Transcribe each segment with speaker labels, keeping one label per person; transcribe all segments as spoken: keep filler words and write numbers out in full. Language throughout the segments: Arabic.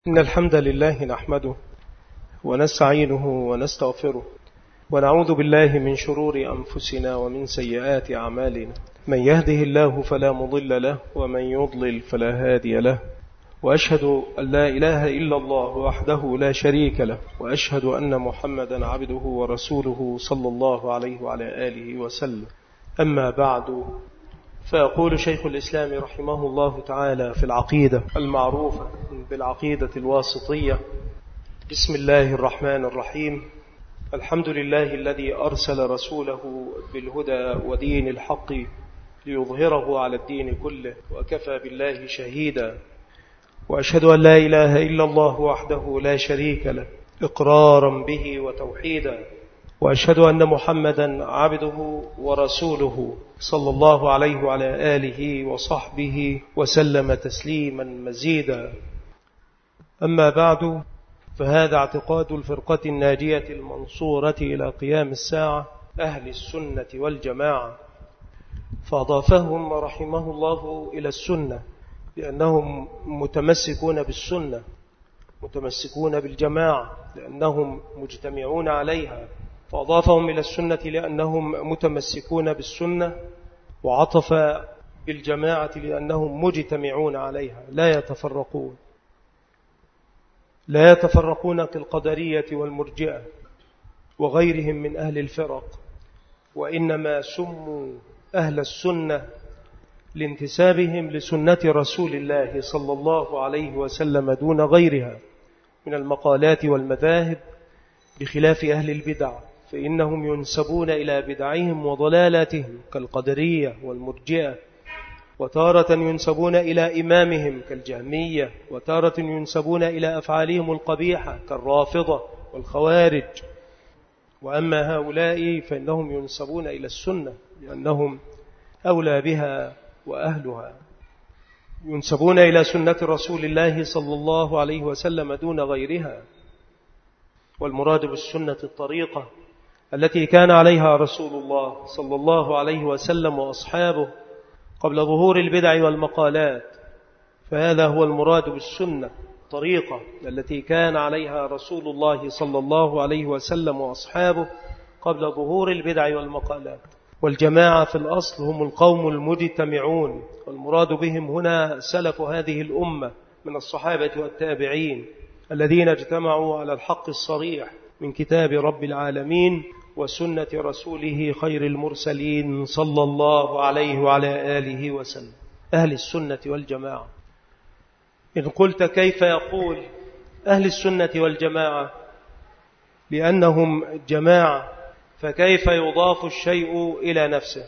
Speaker 1: إن الحمد لله نحمده ونستعينه ونستغفره ونعوذ بالله من شرور أنفسنا ومن سيئات أعمالنا. من يهده الله فلا مضل له ومن يضلل فلا هادي له، وأشهد أن لا إله إلا الله وحده لا شريك له، وأشهد أن محمدا عبده ورسوله صلى الله عليه وعلى آله وسلم. أما بعد، فيقول شيخ الإسلام رحمه الله تعالى في العقيدة المعروفة بالعقيدة الواسطية: بسم الله الرحمن الرحيم. الحمد لله الذي أرسل رسوله بالهدى ودين الحق ليظهره على الدين كله، وكفى بالله شهيدا. وأشهد أن لا إله إلا الله وحده لا شريك له إقرارا به وتوحيدا، وأشهد أن محمدا عبده ورسوله صلى الله عليه وعلى آله وصحبه وسلم تسليما مزيدا. أما بعد، فهذا اعتقاد الفرقة الناجية المنصورة إلى قيام الساعة، أهل السنة والجماعة. فأضافهم رحمه الله إلى السنة لأنهم متمسكون بالسنة، متمسكون بالجماعة لأنهم مجتمعون عليها. فأضافهم إلى السنة لأنهم متمسكون بالسنة، وعطف بالجماعة لأنهم مجتمعون عليها لا يتفرقون لا يتفرقون كالقدرية والمرجئة وغيرهم من أهل الفرق، وإنما سموا أهل السنة لانتسابهم لسنة رسول الله صلى الله عليه وسلم دون غيرها من المقالات والمذاهب، بخلاف أهل البدع فإنهم ينسبون إلى بدعهم وضلالاتهم كالقدرية والمرجئة، وتارة ينسبون إلى إمامهم كالجهمية، وتارة ينسبون إلى أفعالهم القبيحة كالرافضة والخوارج. وأما هؤلاء فإنهم ينسبون إلى السنة لأنهم أولى بها وأهلها، ينسبون إلى سنة رسول الله صلى الله عليه وسلم دون غيرها. والمراد بالسنة الطريقة التي كان عليها رسول الله صلى الله عليه وسلم وأصحابه قبل ظهور البدع والمقالات. فهذا هو المراد بالسنة، طريقة التي كان عليها رسول الله صلى الله عليه وسلم وأصحابه قبل ظهور البدع والمقالات. والجماعة في الأصل هم القوم المجتمعون، والمراد بهم هنا سلف هذه الأمة من الصحابة والتابعين الذين اجتمعوا على الحق الصريح من كتاب رب العالمين وسنة رسوله خير المرسلين صلى الله عليه وعلى آله وسلم، أهل السنة والجماعة. إن قلت كيف يقول أهل السنة والجماعة لأنهم جماعة، فكيف يضاف الشيء إلى نفسه؟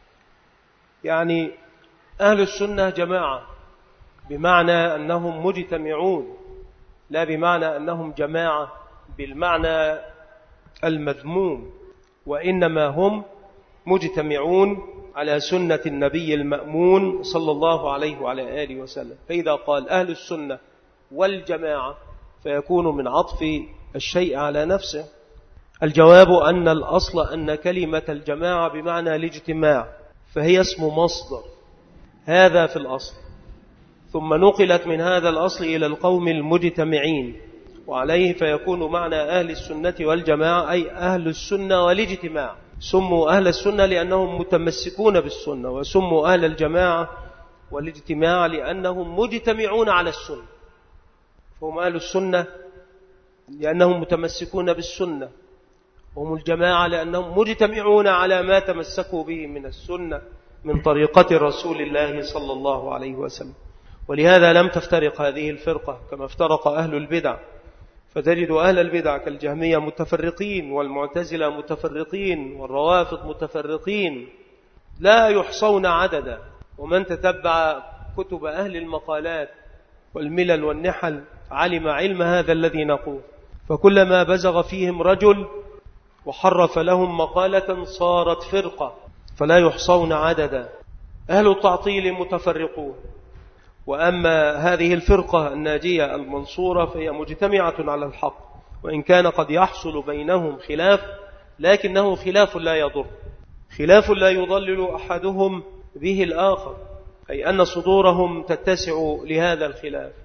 Speaker 1: يعني أهل السنة جماعة بمعنى أنهم مجتمعون، لا بمعنى أنهم جماعة بالمعنى المذموم، وإنما هم مجتمعون على سنة النبي المأمون صلى الله عليه وعلى آله وسلم. فإذا قال أهل السنة والجماعة فيكون من عطف الشيء على نفسه. الجواب أن الأصل أن كلمة الجماعة بمعنى الاجتماع، فهي اسم مصدر، هذا في الأصل، ثم نقلت من هذا الأصل إلى القوم المجتمعين، وعليه فيكون معنى أهل السنة والجماعة أي أهل السنة والاجتماع. سموا أهل السنة لأنهم متمسكون بالسنة، وسموا أهل الجماعة والاجتماع لأنهم مجتمعون على السنة. فهم أهل السنة لأنهم متمسكون بالسنة، وهم الجماعة لأنهم مجتمعون على ما تمسكوا به من السنة من طريقة رسول الله صلى الله عليه وسلم. ولهذا لم تفترق هذه الفرقة كما افترق أهل البدع، فتجد أهل البدع كالجهمية متفرقين، والمعتزلة متفرقين، والروافض متفرقين لا يحصون عددا. ومن تتبع كتب أهل المقالات والملل والنحل علم علم هذا الذي نقول. فكلما بزغ فيهم رجل وحرف لهم مقالة صارت فرقة فلا يحصون عددا. أهل التعطيل متفرقون، وأما هذه الفرقة الناجية المنصورة فهي مجتمعة على الحق، وإن كان قد يحصل بينهم خلاف، لكنه خلاف لا يضر، خلاف لا يضلل أحدهم به الآخر، أي أن صدورهم تتسع لهذا الخلاف.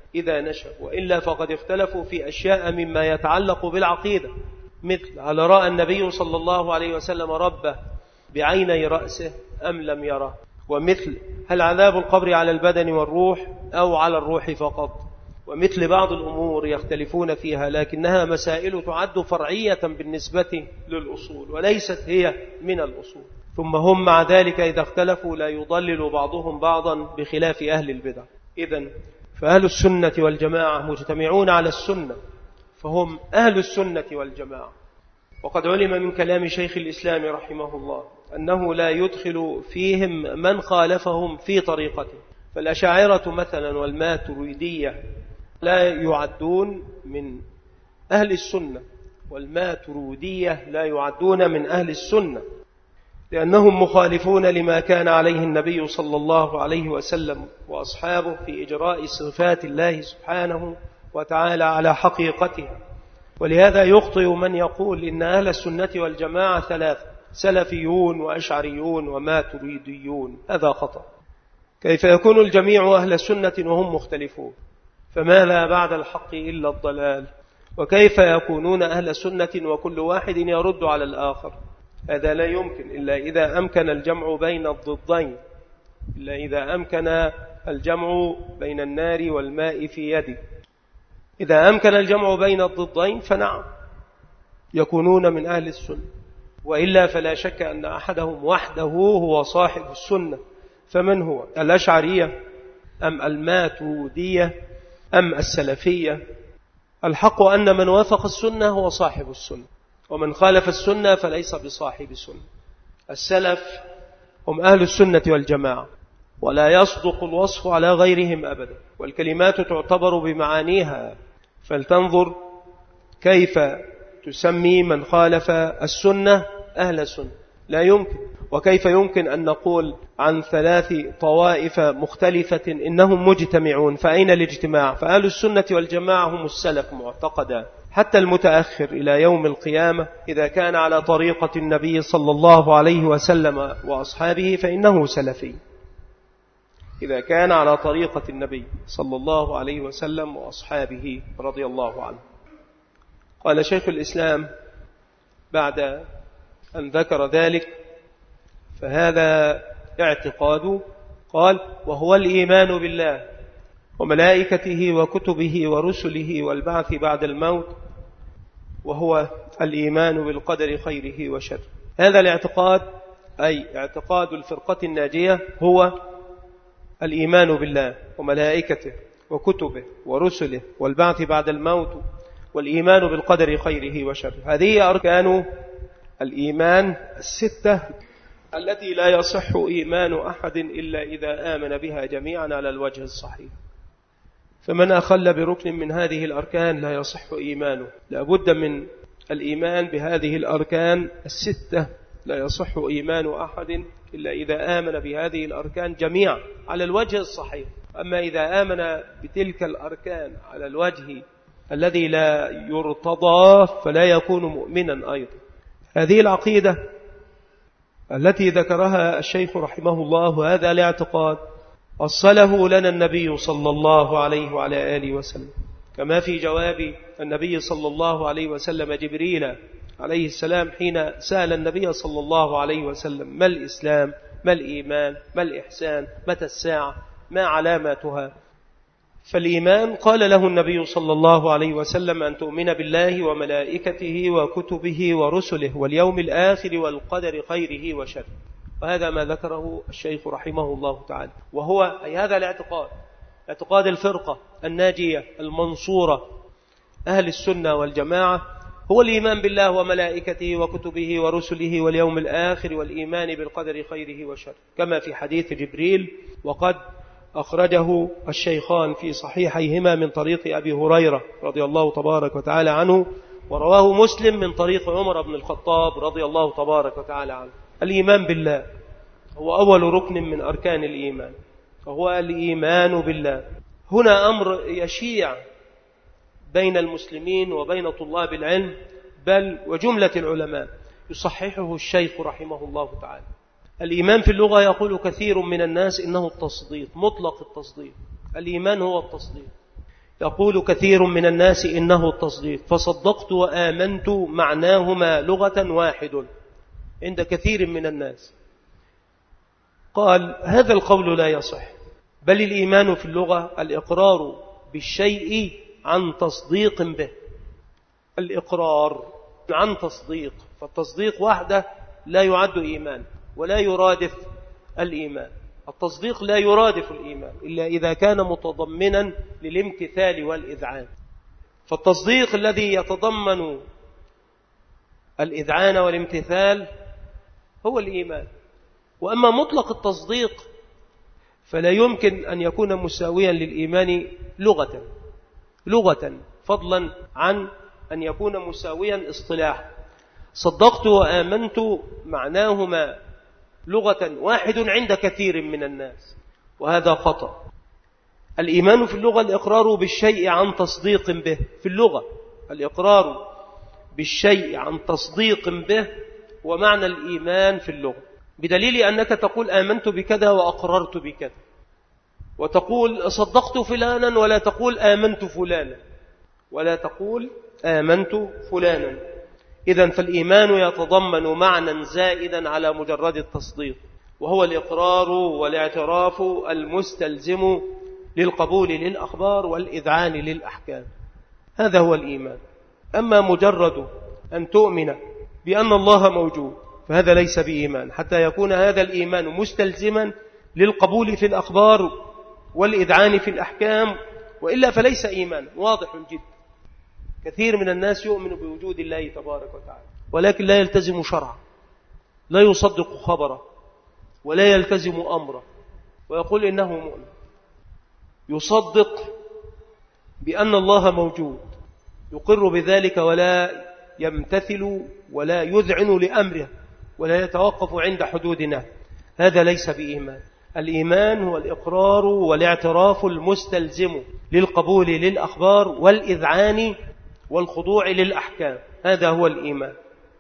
Speaker 1: إذا نشأ، وإلا فقد اختلفوا في أشياء مما يتعلق بالعقيدة، مثل هل رأى النبي صلى الله عليه وسلم ربه بعيني رأسه أم لم يره، ومثل هل عذاب القبر على البدن والروح أو على الروح فقط، ومثل بعض الأمور يختلفون فيها، لكنها مسائل تعد فرعية بالنسبة للأصول وليست هي من الأصول. ثم هم مع ذلك إذا اختلفوا لا يضلل بعضهم بعضا بخلاف أهل البدع. إذن فأهل السنة والجماعة مجتمعون على السنة، فهم أهل السنة والجماعة. وقد علم من كلام شيخ الإسلام رحمه الله أنه لا يدخل فيهم من خالفهم في طريقته، فالأشاعرة مثلا والماتريدية لا يعدون من أهل السنة، والماتريدية لا يعدون من أهل السنة، لأنهم مخالفون لما كان عليه النبي صلى الله عليه وسلم وأصحابه في إجراء صفات الله سبحانه وتعالى على حقيقتها. ولهذا يخطئ من يقول إن أهل السنة والجماعة ثلاثة: سلفيون وأشعريون وماتريديون. هذا خطأ. كيف يكون الجميع أهل سنة وهم مختلفون؟ فماذا بعد الحق إلا الضلال؟ وكيف يكونون أهل سنة وكل واحد يرد على الآخر؟ هذا لا يمكن إلا إذا أمكن الجمع بين الضدين، إلا إذا أمكن الجمع بين النار والماء في يده. إذا أمكن الجمع بين الضدين فنعم يكونون من أهل السنة، وإلا فلا شك أن أحدهم وحده هو صاحب السنة. فمن هو؟ الأشعرية أم الماتريدية أم السلفية؟ الحق أن من وافق السنة هو صاحب السنة، ومن خالف السنة فليس بصاحب السنة. السلف هم أهل السنة والجماعة، ولا يصدق الوصف على غيرهم أبدا، والكلمات تعتبر بمعانيها. فلتنظر كيف تسمي من خالف السنة أهل السنة، لا يمكن. وكيف يمكن أن نقول عن ثلاث طوائف مختلفة إنهم مجتمعون؟ فأين الاجتماع؟ فأهل السنة والجماعة هم السلف معتقدا، حتى المتأخر إلى يوم القيامة إذا كان على طريقة النبي صلى الله عليه وسلم وأصحابه فإنه سلفي، إذا كان على طريقة النبي صلى الله عليه وسلم وأصحابه رضي الله عنه. قال شيخ الإسلام بعد أن ذكر ذلك: فهذا اعتقاد، قال: وهو الإيمان بالله وملائكته وكتبه ورسله والبعث بعد الموت، وهو الإيمان بالقدر خيره وشره. هذا الاعتقاد أي اعتقاد الفرقة الناجية هو الإيمان بالله وملائكته وكتبه ورسله والبعث بعد الموت والإيمان بالقدر خيره وشره. هذه أركان الإيمان الستة التي لا يصح إيمان أحد إلا إذا آمن بها جميعا على الوجه الصحيح. فمن أخل بركن من هذه الأركان لا يصح إيمانه. لا بد من الإيمان بهذه الأركان الستة، لا يصح إيمان أحد إلا إذا آمن بهذه الأركان جميعا على الوجه الصحيح. أما إذا آمن بتلك الأركان على الوجه الذي لا يرتضى فلا يكون مؤمنا أيضا. هذه العقيدة التي ذكرها الشيخ رحمه الله، هذا الاعتقاد أصله لنا النبي صلى الله عليه وعلى آله وسلم، كما في جواب النبي صلى الله عليه وسلم جبريل عليه السلام حين سأل النبي صلى الله عليه وسلم: ما الإسلام؟ ما الإيمان؟ ما الإحسان؟ متى الساعة؟ ما علاماتها؟ فالإيمان قال له النبي صلى الله عليه وسلم: أن تؤمن بالله وملائكته وكتبه ورسله واليوم الآخر والقدر خيره وشره. وهذا ما ذكره الشيخ رحمه الله تعالى، وهو أي هذا الاعتقاد، اعتقاد الفرقة الناجية المنصورة أهل السنة والجماعة، هو الإيمان بالله وملائكته وكتبه ورسله واليوم الآخر والإيمان بالقدر خيره وشره، كما في حديث جبريل، وقد أخرجه الشيخان في صحيحيهما من طريق أبي هريرة رضي الله تبارك وتعالى عنه، ورواه مسلم من طريق عمر بن الخطاب رضي الله تبارك وتعالى عنه. الإيمان بالله هو أول ركن من أركان الإيمان، وهو الإيمان بالله. هنا أمر يشيع بين المسلمين وبين طلاب العلم، بل وجملة العلماء، يصححه الشيخ رحمه الله تعالى. الإيمان في اللغة يقول كثير من الناس إنه التصديق، مطلق التصديق. الإيمان هو التصديق، يقول كثير من الناس إنه التصديق، فصدقت وآمنت معناهما لغة واحد عند كثير من الناس. قال هذا القول لا يصح، بل الإيمان في اللغة الإقرار بالشيء عن تصديق به، الإقرار عن تصديق، فالتصديق وحده لا يعد إيمان ولا يرادف الإيمان. التصديق لا يرادف الإيمان إلا إذا كان متضمنا للامتثال والإذعان، فالتصديق الذي يتضمن الإذعان والامتثال هو الإيمان. وأما مطلق التصديق فلا يمكن أن يكون مساويا للإيمان لغة لغة فضلا عن أن يكون مساويا اصطلاحا. صدقت وآمنت معناهما لغة واحد عند كثير من الناس، وهذا خطأ. الإيمان في اللغة الإقرار بالشيء عن تصديق به، في اللغة الإقرار بالشيء عن تصديق به ومعنى الإيمان في اللغة، بدليل أنك تقول آمنت بكذا وأقررت بكذا، وتقول صدقت فلانا ولا تقول آمنت فلانا ولا تقول آمنت فلانا. إذن فالإيمان يتضمن معنى زائدا على مجرد التصديق، وهو الإقرار والاعتراف المستلزم للقبول للأخبار والإذعان للأحكام، هذا هو الإيمان. أما مجرد أن تؤمن بأن الله موجود فهذا ليس بإيمان حتى يكون هذا الإيمان مستلزما للقبول في الأخبار والإذعان في الأحكام، وإلا فليس إيمان واضح جدا. كثير من الناس يؤمن بوجود الله تبارك وتعالى ولكن لا يلتزم شرعا، لا يصدق خبره ولا يلتزم أمره، ويقول إنه مؤمن. يصدق بأن الله موجود، يقر بذلك ولا يمتثل ولا يذعن لأمره ولا يتوقف عند حدودنا، هذا ليس بإيمان. الإيمان هو الإقرار والاعتراف المستلزم للقبول للأخبار والإذعان والخضوع للأحكام، هذا هو الإيمان.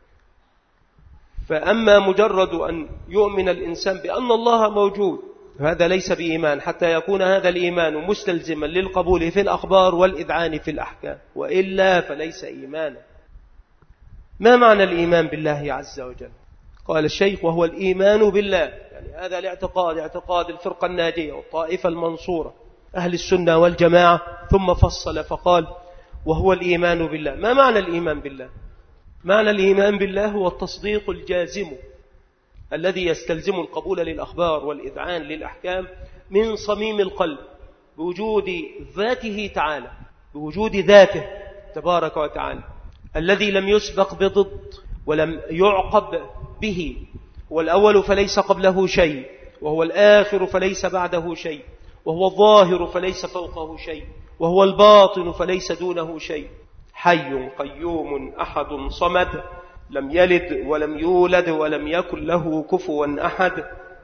Speaker 1: فأما مجرد أن يؤمن الإنسان بأن الله موجود هذا ليس بإيمان حتى يكون هذا الإيمان مستلزما للقبول في الأخبار والإذعان في الأحكام، وإلا فليس إيمانا. ما معنى الإيمان بالله عز وجل؟ قال الشيخ وهو الإيمان بالله، يعني هذا الاعتقاد اعتقاد الفرقة الناجية والطائفة المنصورة أهل السنة والجماعة، ثم فصل فقال وهو الإيمان بالله. ما معنى الإيمان بالله؟ معنى الإيمان بالله هو التصديق الجازم الذي يستلزم القبول للأخبار والإذعان للأحكام من صميم القلب بوجود ذاته تعالى، بوجود ذاته تبارك وتعالى الذي لم يسبق بضد ولم يعقب به، هو الأول فليس قبله شيء، وهو الآخر فليس بعده شيء، وهو الظاهر فليس فوقه شيء، وهو الباطن فليس دونه شيء، حي قيوم أحد صمد لم يلد ولم يولد ولم يكن له كفوا أحد.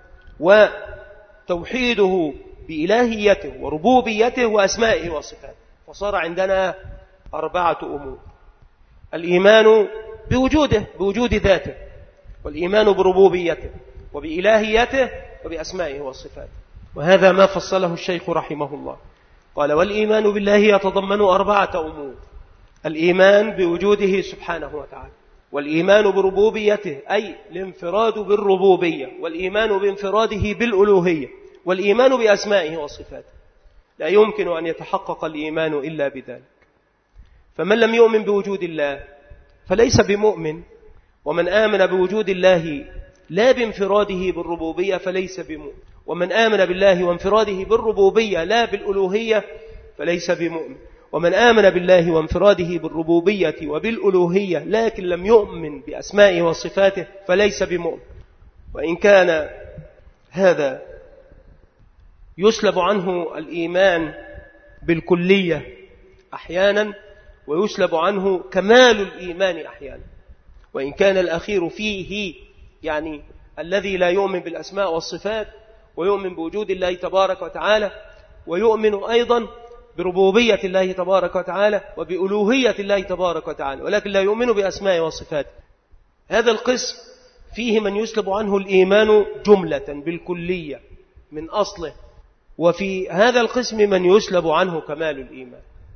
Speaker 1: وتوحيده بإلهيته وربوبيته وأسمائه وصفاته، فصار عندنا أربعة أمور: الإيمان بوجوده بوجود ذاته، والإيمان بربوبيته وبإلهيته وبأسمائه وصفاته، وهذا ما فصله الشيخ رحمه الله. قال والإيمان بالله يتضمن أربعة أمور: الإيمان بوجوده سبحانه وتعالى، والإيمان بربوبيته أي الانفراد بالربوبية، والإيمان بانفراده بالألوهية، والإيمان بأسمائه وصفاته. لا يمكن أن يتحقق الإيمان إلا بذلك. فمن لم يؤمن بوجود الله فليس بمؤمن، ومن آمن بوجود الله لا بانفراده بالربوبية فليس بمؤمن، ومن آمن بالله وانفراده بالربوبية لا بالألوهية فليس بمؤمن، ومن آمن بالله وانفراده بالربوبية وبالألوهية لكن لم يؤمن بأسمائه وصفاته فليس بمؤمن. وإن كان هذا يسلب عنه الإيمان بالكلية أحيانا، ويسلب عنه كمال الإيمان أحيانا، وإن كان الأخير فيه، يعني الذي لا يؤمن بالأسماء والصفات ويؤمن بوجود الله تبارك وتعالى، ويؤمن أيضا بربوبية الله تبارك وتعالى وبألوهية الله تبارك وتعالى، ولكن لا يؤمن بأسماء وصفات. هذا القسم فيه من يسلب عنه الإيمان جملة بالكلية من أصله، وفي هذا القسم من يسلب عنه كمال الإيمان.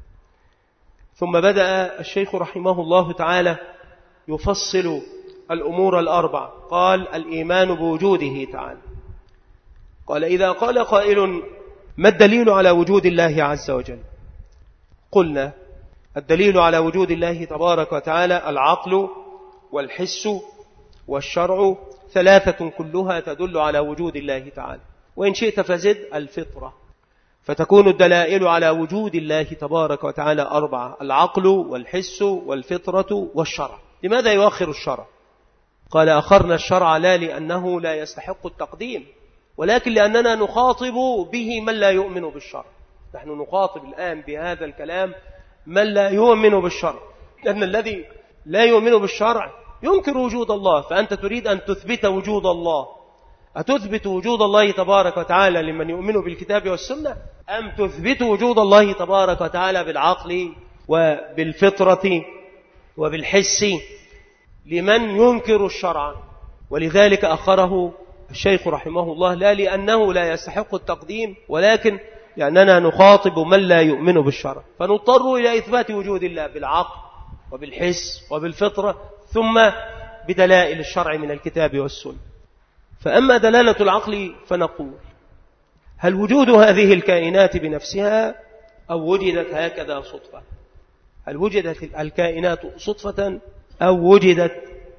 Speaker 1: ثم بدأ الشيخ رحمه الله تعالى يفصل الأمور الأربع. قال: الإيمان بوجوده تعالى. قال: إذا قال قائل: ما الدليل على وجود الله عز وجل؟ قلنا: الدليل على وجود الله تبارك وتعالى العقل والحس والشرع، ثلاثة كلها تدل على وجود الله تعالى، وإن شئت فزد الفطرة، فتكون الدلائل على وجود الله تبارك وتعالى أربعة: العقل والحس والفطرة والشرع. لماذا يؤخر الشرع؟ قال: أخرنا الشرع لا لأنه لا يستحق التقديم، ولكن لأننا نخاطب به من لا يؤمن بالشرع. نحن نخاطب الآن بهذا الكلام من لا يؤمن بالشرع، لأن الذي لا يؤمن بالشرع ينكر وجود الله، فأنت تريد أن تثبت وجود الله. أتثبت وجود الله تبارك وتعالى لمن يؤمن بالكتاب والسنة، أم تثبت وجود الله تبارك وتعالى بالعقل وبالفطرة وبالحس لمن ينكر الشرع؟ ولذلك أخره الشيخ رحمه الله لا لأنه لا يستحق التقديم، ولكن لأننا نخاطب من لا يؤمن بالشرع، فنضطر إلى إثبات وجود الله بالعقل وبالحس وبالفطرة، ثم بدلائل الشرع من الكتاب والسنة. فأما دلالة العقل فنقول: هل وجود هذه الكائنات بنفسها أو وجدت هكذا صدفة؟ هل وجدت الكائنات صدفة أو وجدت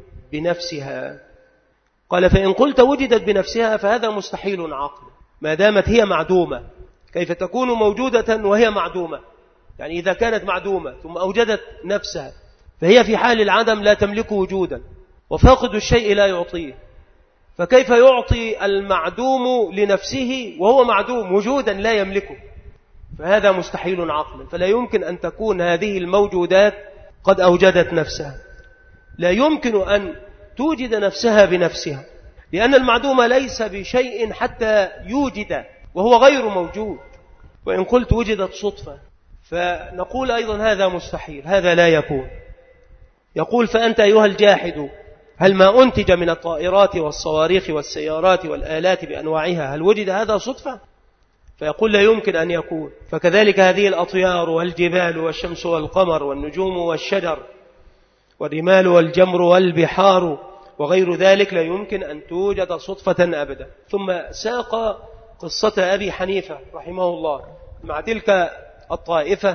Speaker 1: بنفسها؟ قال: فإن قلت وجدت بنفسها فهذا مستحيل عقل، ما دامت هي معدومة. كيف تكون موجودة وهي معدومة؟ يعني إذا كانت معدومة ثم أوجدت نفسها فهي في حال العدم لا تملك وجودا، وفاقد الشيء لا يعطيه، فكيف يعطي المعدوم لنفسه وهو معدوم وجودا لا يملكه؟ فهذا مستحيل عقلا. فلا يمكن أن تكون هذه الموجودات قد أوجدت نفسها، لا يمكن أن توجد نفسها بنفسها، لأن المعدوم ليس بشيء حتى يوجد وهو غير موجود. وإن قلت وجدت صدفة فنقول أيضا هذا مستحيل، هذا لا يكون. يقول: فأنت أيها الجاحد، هل ما أنتج من الطائرات والصواريخ والسيارات والآلات بأنواعها هل وجد هذا صدفة؟ فيقول: لا يمكن أن يكون. فكذلك هذه الأطيار والجبال والشمس والقمر والنجوم والشجر والرمال والجمر والبحار وغير ذلك لا يمكن أن توجد صدفة أبدا. ثم ساق قصة أبي حنيفة رحمه الله مع تلك الطائفة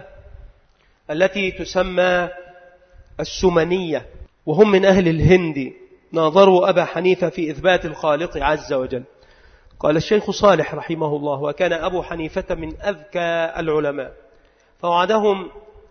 Speaker 1: التي تسمى السمنية، وهم من أهل الهند، ناظروا أبا حنيفة في إثبات الخالق عز وجل. قال الشيخ صالح رحمه الله: وكان أبو حنيفة من أذكى العلماء، فوعدهم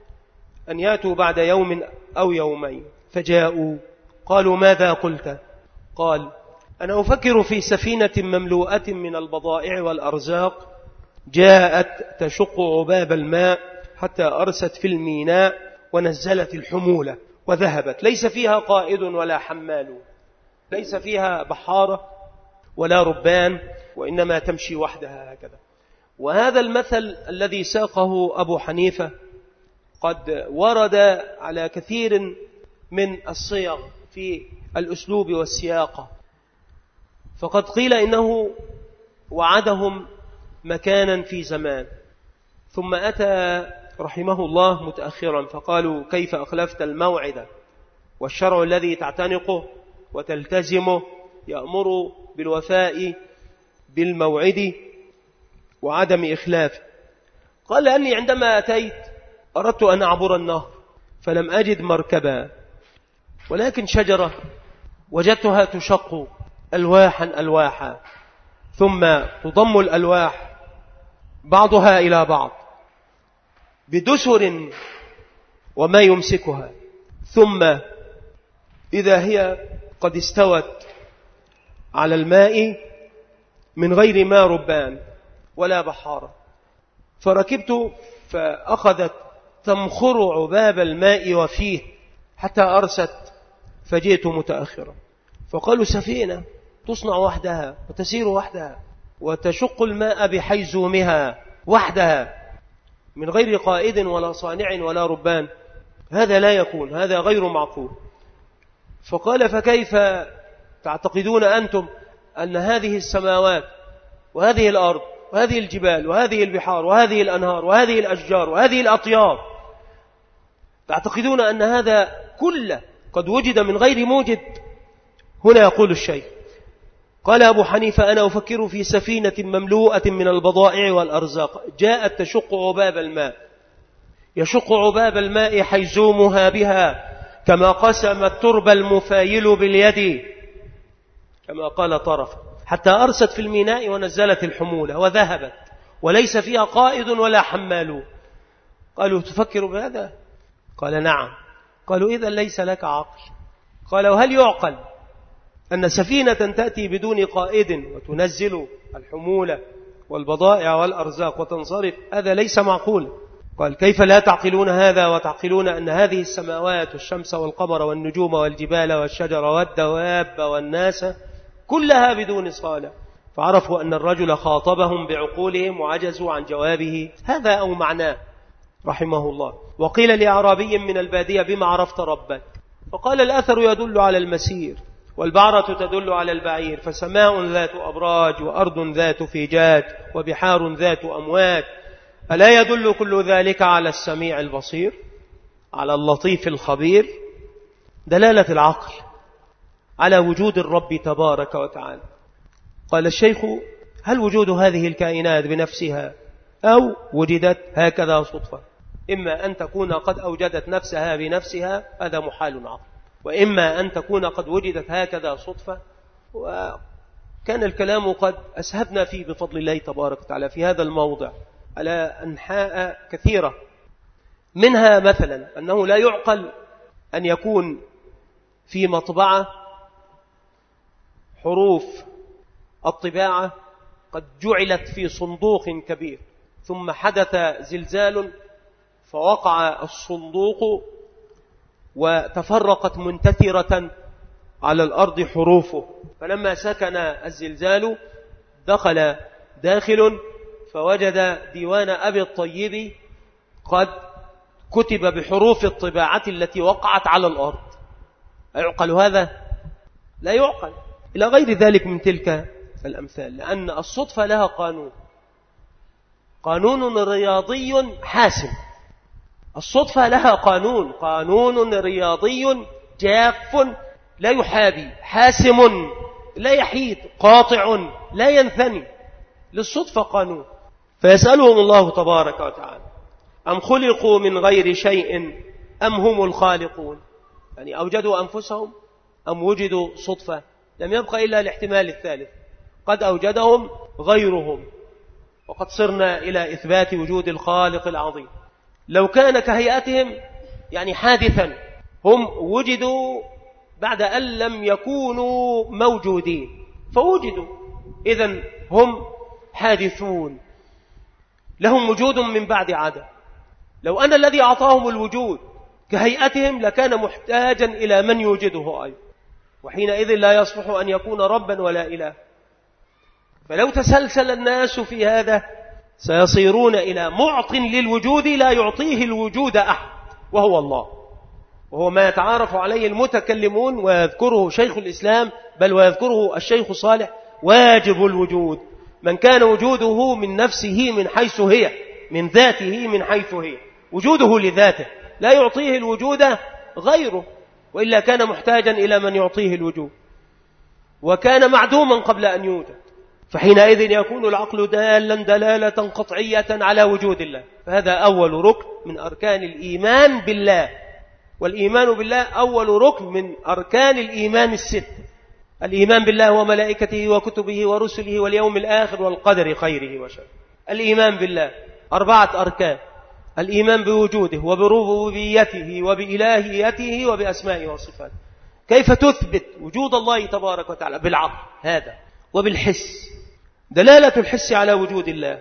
Speaker 1: أن يأتوا بعد يوم أو يومين، فجاءوا قالوا: ماذا قلت؟ قال: أنا أفكر في سفينة مملوءة من البضائع والأرزاق، جاءت تشق عباب الماء حتى أرست في الميناء ونزلت الحمولة وذهبت، ليس فيها قائد ولا حمال، ليس فيها بحارة ولا ربان، وإنما تمشي وحدها هكذا. وهذا المثل الذي ساقه أبو حنيفة قد ورد على كثير من الصيغ في الأسلوب والسياقة، فقد قيل إنه وعدهم مكانا في زمان، ثم أتى رحمه الله متأخرا فقالوا: كيف أخلفت الموعد؟ والشرع الذي تعتنقه وتلتزمه يأمر بالوفاء بالموعد وعدم إخلافه. قال: لأني عندما أتيت أردت أن أعبر النهر فلم أجد مركبا، ولكن شجرة وجدتها تشق ألواحا ألواحا، ثم تضم الألواح بعضها إلى بعض بدسر وما يمسكها، ثم إذا هي قد استوت على الماء من غير ما ربان ولا بحارة، فركبت فأخذت تمخر عباب الماء وفيه حتى أرست، فجئت متأخرا. فقالوا: سفينة تصنع وحدها وتسير وحدها وتشق الماء بحيزومها وحدها من غير قائد ولا صانع ولا ربان، هذا لا يكون، هذا غير معقول. فقال: فكيف تعتقدون أنتم أن هذه السماوات وهذه الأرض وهذه الجبال وهذه البحار وهذه الأنهار وهذه الأشجار وهذه الأطيار تعتقدون أن هذا كله قد وجد من غير موجد؟ هنا يقول الشيخ، قال أبو حنيفة: أنا أفكر في سفينة مملوءة من البضائع والأرزاق جاءت تشق عباب الماء، يشق عباب الماء حيزومها بها كما قسم الترب المفايل باليد، كما قال طرف، حتى أرست في الميناء ونزلت الحمولة وذهبت وليس فيها قائد ولا حمال. قالوا: تفكر بهذا؟ قال: نعم. قالوا: إذا ليس لك عقل. قالوا: هل يعقل أن سفينة تأتي بدون قائد وتنزل الحمولة والبضائع والأرزاق وتنصرف؟ هذا ليس معقولا. قال: كيف لا تعقلون هذا وتعقلون أن هذه السماوات والشمس والقمر والنجوم والجبال والشجر والدواب والناس كلها بدون صالح؟ فعرفوا أن الرجل خاطبهم بعقولهم وعجزوا عن جوابه هذا أو معناه رحمه الله. وقيل لأعرابي من البادية: بما عرفت ربك؟ فقال: الأثر يدل على المسير، والبعرة تدل على البعير، فسماء ذات أبراج وأرض ذات فيجاج وبحار ذات أمواج، ألا يدل كل ذلك على السميع البصير، على اللطيف الخبير؟ دلالة العقل على وجود الرب تبارك وتعالى. قال الشيخ: هل وجود هذه الكائنات بنفسها أو وجدت هكذا صدفة؟ إما أن تكون قد أوجدت نفسها بنفسها، هذا محال عقل، وإما أن تكون قد وجدت هكذا صدفة. وكان الكلام قد أسهبنا فيه بفضل الله تبارك وتعالى في هذا الموضع على أنحاء كثيرة، منها مثلا أنه لا يعقل أن يكون في مطبعة حروف الطباعة قد جعلت في صندوق كبير، ثم حدث زلزال فوقع الصندوق وتفرقت منتثرة على الأرض حروفه، فلما سكن الزلزال دخل داخل فوجد ديوان أبي الطيب قد كتب بحروف الطباعة التي وقعت على الأرض. أيعقل هذا؟ لا يعقل. إلى غير ذلك من تلك الأمثال، لأن الصدفة لها قانون، قانون رياضي حاسم. الصدفة لها قانون، قانون رياضي جاف لا يحابي، حاسم لا يحيد، قاطع لا ينثني. للصدفة قانون. فيسألهم الله تبارك وتعالى: أم خلقوا من غير شيء أم هم الخالقون؟ يعني أوجدوا أنفسهم أم وجدوا صدفة؟ لم يبقى إلا الاحتمال الثالث، قد أوجدهم غيرهم، وقد صرنا إلى إثبات وجود الخالق العظيم. لو كان كهيئتهم يعني حادثا، هم وجدوا بعد أن لم يكونوا موجودين فوجدوا، إذن هم حادثون، لهم وجود من بعد عدم. لو أن الذي أعطاهم الوجود كهيئتهم لكان محتاجا إلى من يوجده أيضا، وحينئذ لا يصلح أن يكون ربا ولا إله. فلو تسلسل الناس في هذا سيصيرون إلى معط للوجود لا يعطيه الوجود أحد، وهو الله، وهو ما يتعارف عليه المتكلمون ويذكره شيخ الإسلام، بل ويذكره الشيخ صالح: واجب الوجود، من كان وجوده من نفسه من حيث هي، من ذاته من حيث هي، وجوده لذاته لا يعطيه الوجود غيره، وإلا كان محتاجا إلى من يعطيه الوجود، وكان معدوما قبل أن يوجد. فحينئذ يكون العقل دالا دلالة قطعية على وجود الله. فهذا أول ركن من أركان الإيمان بالله، والإيمان بالله أول ركن من أركان الإيمان الست: الإيمان بالله وملائكته وكتبه ورسله واليوم الآخر والقدر خيره وشره. الإيمان بالله أربعة أركان: الإيمان بوجوده وبربوبيته وبإلهيته وبأسمائه وصفاته. كيف تثبت وجود الله تبارك وتعالى؟ بالعقل هذا، وبالحس، دلالة الحس على وجود الله،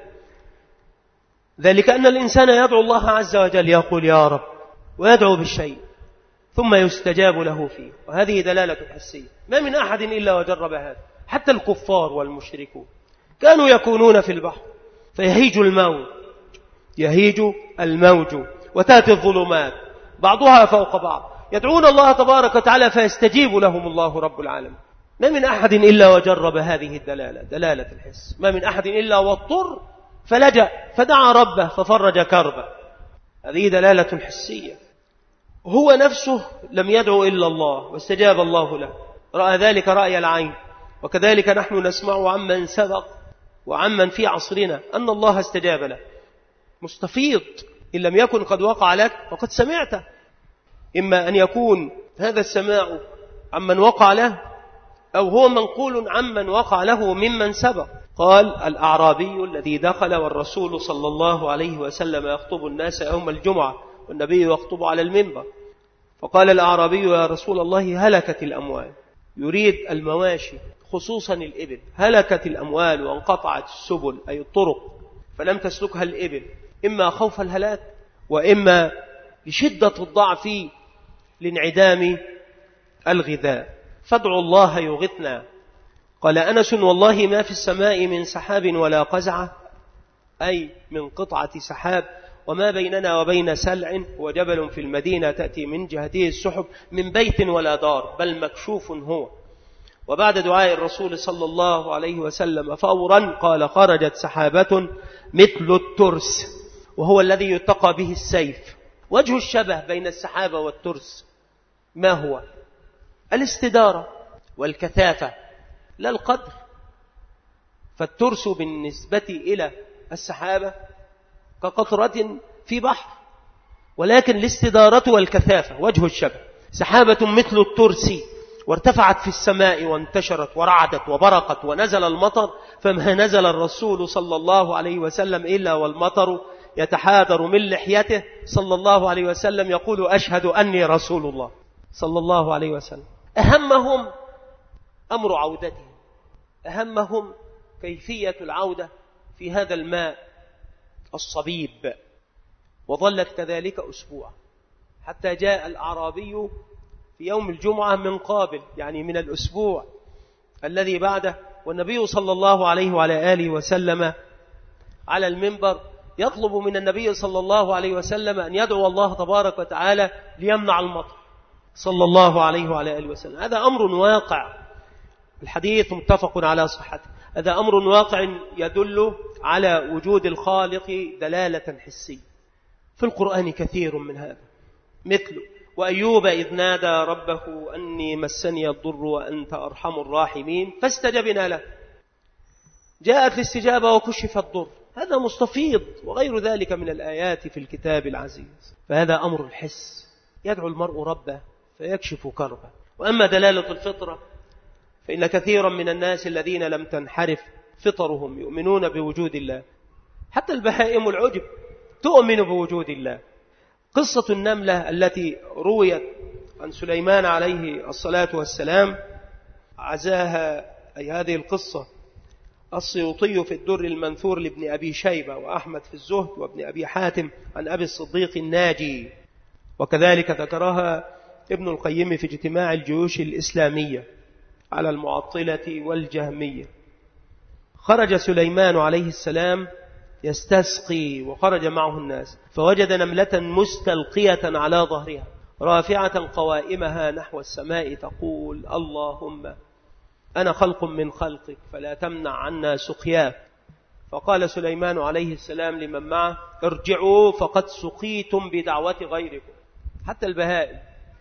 Speaker 1: ذلك أن الإنسان يدعو الله عز وجل، يقول يا رب، ويدعو بالشيء ثم يستجاب له فيه، وهذه دلالة حسية. ما من أحد إلا وجرب هذا، حتى الكفار والمشركون كانوا يكونون في البحر فيهيج الموج، يهيج الموج وتأتي الظلمات بعضها فوق بعض، يدعون الله تبارك وتعالى فيستجيب لهم الله رب العالمين. ما من أحد إلا وجرب هذه الدلالة، دلالة الحس. ما من أحد إلا واضطر فلجأ فدعا ربه ففرج كربه، هذه دلالة حسية. هو نفسه لم يدعو إلا الله واستجاب الله له، رأى ذلك رأي العين. وكذلك نحن نسمع عمن سبق وعمن في عصرنا أن الله استجاب له. مستفيض إن لم يكن قد وقع لك فقد سمعت، إما أن يكون هذا السماع عمن وقع له أو هو منقول عمن وقع له ممن سبق. قال الأعرابي الذي دخل والرسول صلى الله عليه وسلم يخطب الناس يوم الجمعة والنبي يخطب على المنبر، فقال الأعرابي يا رسول الله هلكت الأموال، يريد المواشي خصوصا الإبل، هلكت الأموال وانقطعت السبل أي الطرق فلم تسلكها الإبل، إما خوف الهلاك وإما لشدة الضعف لانعدام الغذاء، فادعوا الله يغثنا. قال أنس والله ما في السماء من سحاب ولا قزعة، أي من قطعة سحاب، وما بيننا وبين سلع وجبل في المدينة تأتي من جهته السحب من بيت ولا دار بل مكشوف هو. وبعد دعاء الرسول صلى الله عليه وسلم فورا قال خرجت سحابة مثل الترس، وهو الذي يتقى به السيف. وجه الشبه بين السحابة والترس ما هو؟ الاستدارة والكثافة لا القدر. فالترس بالنسبة إلى السحابة كقطرة في بحر، ولكن الاستدارة والكثافة وجه الشبه. سحابة مثل الترس وارتفعت في السماء وانتشرت ورعدت وبرقت ونزل المطر، فما نزل الرسول صلى الله عليه وسلم إلا والمطر يتحادر من لحيته صلى الله عليه وسلم يقول أشهد أني رسول الله صلى الله عليه وسلم. أهمهم أمر عودتهم، أهمهم كيفية العودة في هذا الماء الصبيب. وظلت كذلك أسبوع حتى جاء الأعرابي في يوم الجمعة من قابل، يعني من الأسبوع الذي بعده، والنبي صلى الله عليه وعلى آله وسلم على المنبر يطلب من النبي صلى الله عليه وسلم أن يدعو الله تبارك وتعالى ليمنع المطر صلى الله عليه وعلى آله وسلم. هذا أمر واقع، الحديث متفق على صحته، هذا أمر واقع يدل على وجود الخالق دلالة حسية. في القرآن كثير من هذا، مثل وأيوب إذ نادى ربه أني مسني الضر وأنت أرحم الراحمين فاستجبنا له، جاءت الاستجابة وكشف الضر. هذا مستفيض وغير ذلك من الآيات في الكتاب العزيز. فهذا أمر الحس، يدعو المرء ربه فيكشف كربه. وأما دلالة الفطرة فإن كثيرا من الناس الذين لم تنحرف فطرهم يؤمنون بوجود الله، حتى البهائم العجب تؤمن بوجود الله. قصة النملة التي رويت عن سليمان عليه الصلاة والسلام عزاها، أي هذه القصة، السيوطي في الدر المنثور لابن أبي شيبة وأحمد في الزهد وابن أبي حاتم عن أبي الصديق الناجي، وكذلك ذكرها ابن القيم في اجتماع الجيوش الإسلامية على المعطلة والجهمية. خرج سليمان عليه السلام يستسقي وخرج معه الناس، فوجد نملة مستلقية على ظهرها رافعة قوائمها نحو السماء تقول اللهم أنا خلق من خلقك فلا تمنع عنا سقياك. فقال سليمان عليه السلام لمن معه ارجعوا فقد سقيتم بدعوة غيركم. حتى البهائم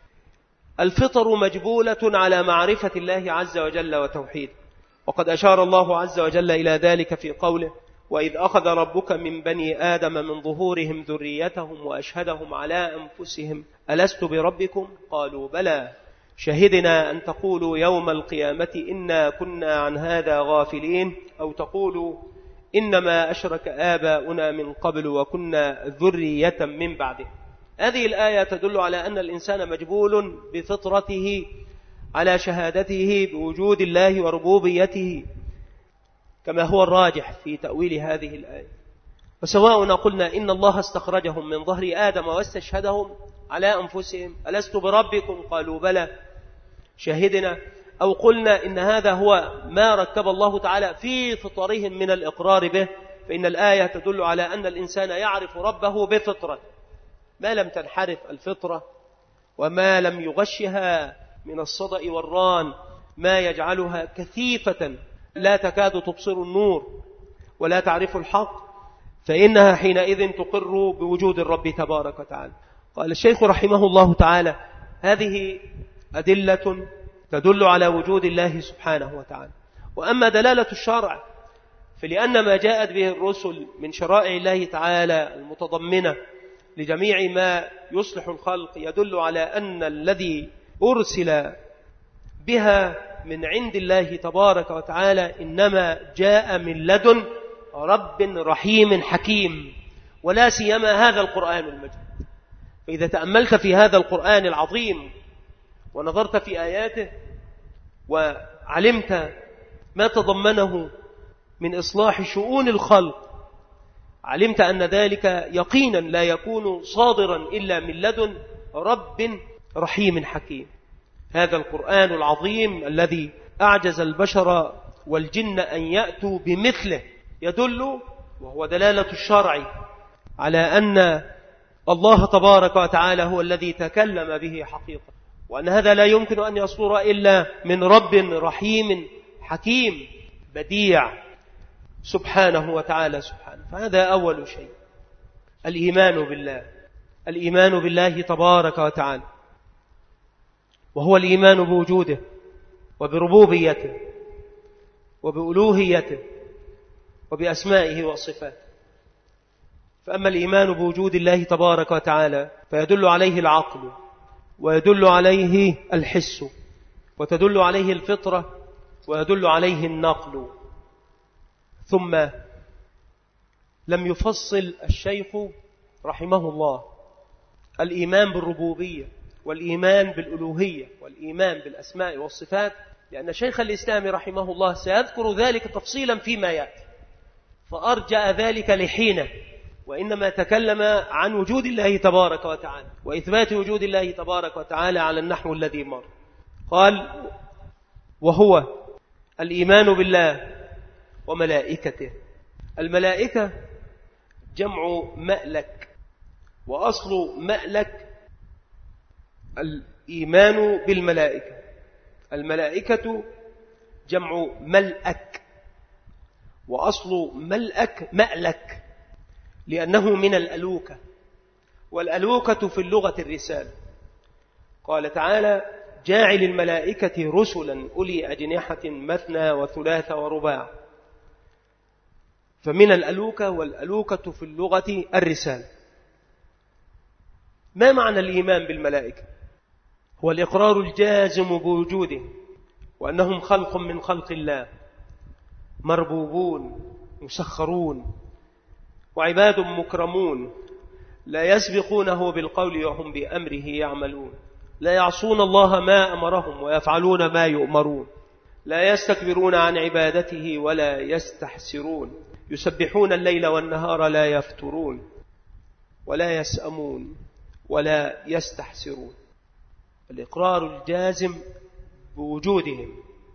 Speaker 1: الفطر مجبولة على معرفة الله عز وجل وتوحيده، وقد أشار الله عز وجل إلى ذلك في قوله وإذ أخذ ربك من بني آدم من ظهورهم ذريتهم وأشهدهم على أنفسهم ألست بربكم قالوا بلى شهدنا أن تقولوا يوم القيامة إنا كنا عن هذا غافلين أو تقولوا إنما أشرك آباؤنا من قبل وكنا ذرية من بعده. هذه الآية تدل على أن الإنسان مجبول بفطرته على شهادته بوجود الله وربوبيته، كما هو الراجح في تأويل هذه الآية. وسواء قلنا إن الله استخرجهم من ظهر آدم واستشهدهم على أنفسهم ألست بربكم قالوا بلى شهدنا، أو قلنا إن هذا هو ما ركب الله تعالى في فطرهم من الإقرار به، فإن الآية تدل على أن الإنسان يعرف ربه بفطرة، ما لم تنحرف الفطرة وما لم يغشها من الصدأ والران ما يجعلها كثيفة لا تكاد تبصر النور ولا تعرف الحق، فإنها حينئذ تقر بوجود الرب تبارك وتعالى. قال الشيخ رحمه الله تعالى: هذه أدلة تدل على وجود الله سبحانه وتعالى. وأما دلالة الشرع فلأن ما جاءت به الرسل من شرائع الله تعالى المتضمنة لجميع ما يصلح الخلق يدل على أن الذي أرسل بها من عند الله تبارك وتعالى إنما جاء من لدن رب رحيم حكيم، ولا سيما هذا القرآن المجيد. فإذا تأملت في هذا القرآن العظيم ونظرت في آياته وعلمت ما تضمنه من إصلاح شؤون الخلق، علمت أن ذلك يقينا لا يكون صادرا إلا من لدن رب رحيم حكيم. هذا القرآن العظيم الذي أعجز البشر والجن أن يأتوا بمثله يدل، وهو دلالة الشرع، على أن الله تبارك وتعالى هو الذي تكلم به حقيقة، وأن هذا لا يمكن أن يصدر إلا من رب رحيم حكيم بديع سبحانه وتعالى سبحانه. فهذا أول شيء، الإيمان بالله، الإيمان بالله تبارك وتعالى، وهو الإيمان بوجوده وبربوبيته وبألوهيته وبأسمائه وصفاته. فأما الإيمان بوجود الله تبارك وتعالى فيدل عليه العقل، ويدل عليه الحس، وتدل عليه الفطرة، ويدل عليه النقل. ثم لم يفصل الشيخ رحمه الله الإيمان بالربوبية والإيمان بالألوهية والإيمان بالأسماء والصفات، لأن شيخ الإسلام رحمه الله سيذكر ذلك تفصيلا فيما يأتي، فأرجع ذلك لحينه، وإنما تكلم عن وجود الله تبارك وتعالى وإثبات وجود الله تبارك وتعالى على النحو الذي مر. قال: وهو الإيمان بالله وملائكته. الملائكة جمع مألك، وأصل مألك الإيمان بالملائكة. الملائكة جمع ملأك، وأصل ملأك مألك، لأنه من الألوكة، والألوكة في اللغة الرسالة. قال تعالى: جاعل الملائكة رسلا أولي أجنحة مثنى وثلاث ورباع. فمن الألوكة، والألوكة في اللغة الرسالة. ما معنى الإيمان بالملائكة؟ هو الإقرار الجازم بوجوده، وأنهم خلق من خلق الله، مربوبون مسخرون، وعباد مكرمون، لا يسبقونه بالقول وهم بأمره يعملون، لا يعصون الله ما أمرهم ويفعلون ما يؤمرون، لا يستكبرون عن عبادته ولا يستحسرون، يسبحون الليل والنهار لا يفترون، ولا يسأمون ولا يستحسرون. الإقرار الجازم بوجودهم،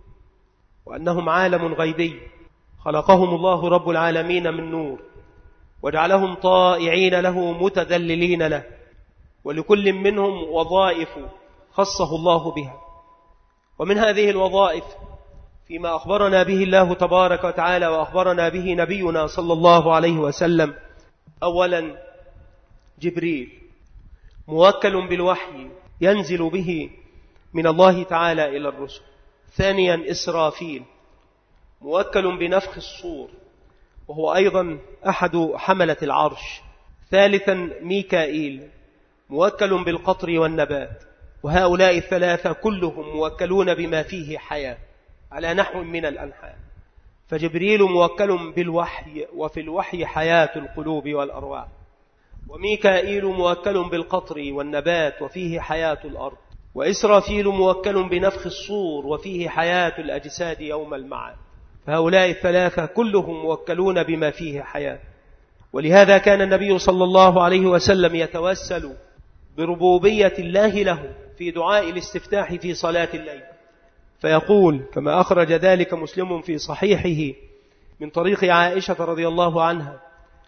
Speaker 1: وأنهم عالم غيبي خلقهم الله رب العالمين من نور، وجعلهم طائعين له متذللين له، ولكل منهم وظائف خصه الله بها. ومن هذه الوظائف فيما أخبرنا به الله تبارك وتعالى وأخبرنا به نبينا صلى الله عليه وسلم: أولا جبريل موكل بالوحي ينزل به من الله تعالى إلى الرسل. ثانيا إسرافيل موكل بنفخ الصور، وهو أيضا أحد حملة العرش. ثالثا ميكائيل موكل بالقطر والنبات. وهؤلاء الثلاثة كلهم موكلون بما فيه حياة على نحو من الأنحاء. فجبريل موكل بالوحي، وفي الوحي حياة القلوب والأرواح. وميكائيل موكل بالقطر والنبات وفيه حياة الأرض. وإسرافيل موكل بنفخ الصور وفيه حياة الأجساد يوم المعاد. فهؤلاء الثلاثة كلهم موكلون بما فيه حياة. ولهذا كان النبي صلى الله عليه وسلم يتوسل بربوبية الله له في دعاء الاستفتاح في صلاة الليل، فيقول كما أخرج ذلك مسلم في صحيحه من طريق عائشة رضي الله عنها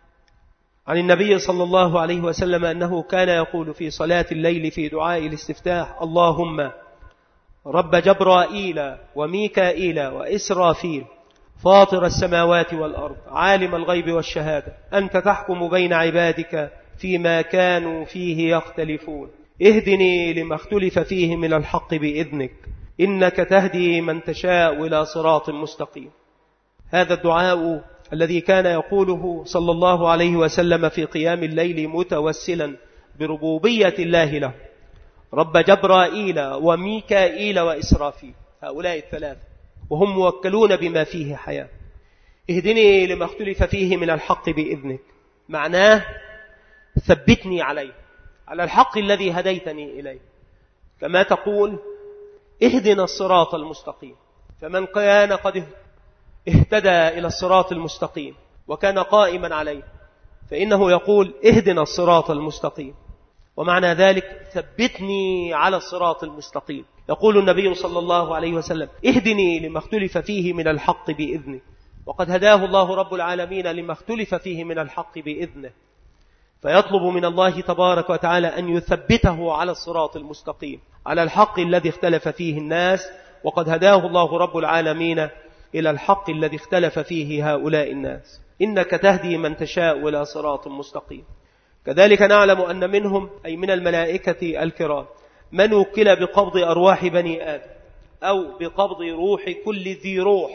Speaker 1: عن النبي صلى الله عليه وسلم أنه كان يقول في صلاة الليل في دعاء الاستفتاح: اللهم رب جبرائيل وميكائيل وإسرافيل فاطر السماوات والأرض عالم الغيب والشهادة، أنت تحكم بين عبادك فيما كانوا فيه يختلفون اهدني لما اختلف فيه من الحق بإذنك إنك تهدي من تشاء إلى صراط مستقيم. هذا الدعاء الذي كان يقوله صلى الله عليه وسلم في قيام الليل متوسلا بربوبية الله له، رب جبرائيل وميكائيل وإسرافيل، هؤلاء الثلاثة وهم موكلون بما فيه حياة. اهدني لما اختلف فيه من الحق بإذنك، معناه ثبتني عليه، على الحق الذي هديتني إليه. كما تقول اهدنا الصراط المستقيم، فمن كان قد اهتدى إلى الصراط المستقيم وكان قائما عليه فإنه يقول اهدنا الصراط المستقيم، ومعنى ذلك ثبتني على الصراط المستقيم. يقول النبي صلى الله عليه وسلم اهدني لما اختلف فيه من الحق بإذنه، وقد هداه الله رب العالمين لما اختلف فيه من الحق بإذنه، فيطلب من الله تبارك وتعالى أن يثبته على الصراط المستقيم، على الحق الذي اختلف فيه الناس، وقد هداه الله رب العالمين إلى الحق الذي اختلف فيه هؤلاء الناس. إنك تهدي من تشاء إلى صراط مستقيم. كذلك نعلم أن منهم أي من الملائكة الكرام من وكل بقبض أرواح بني آدم أو بقبض روح كل ذي روح،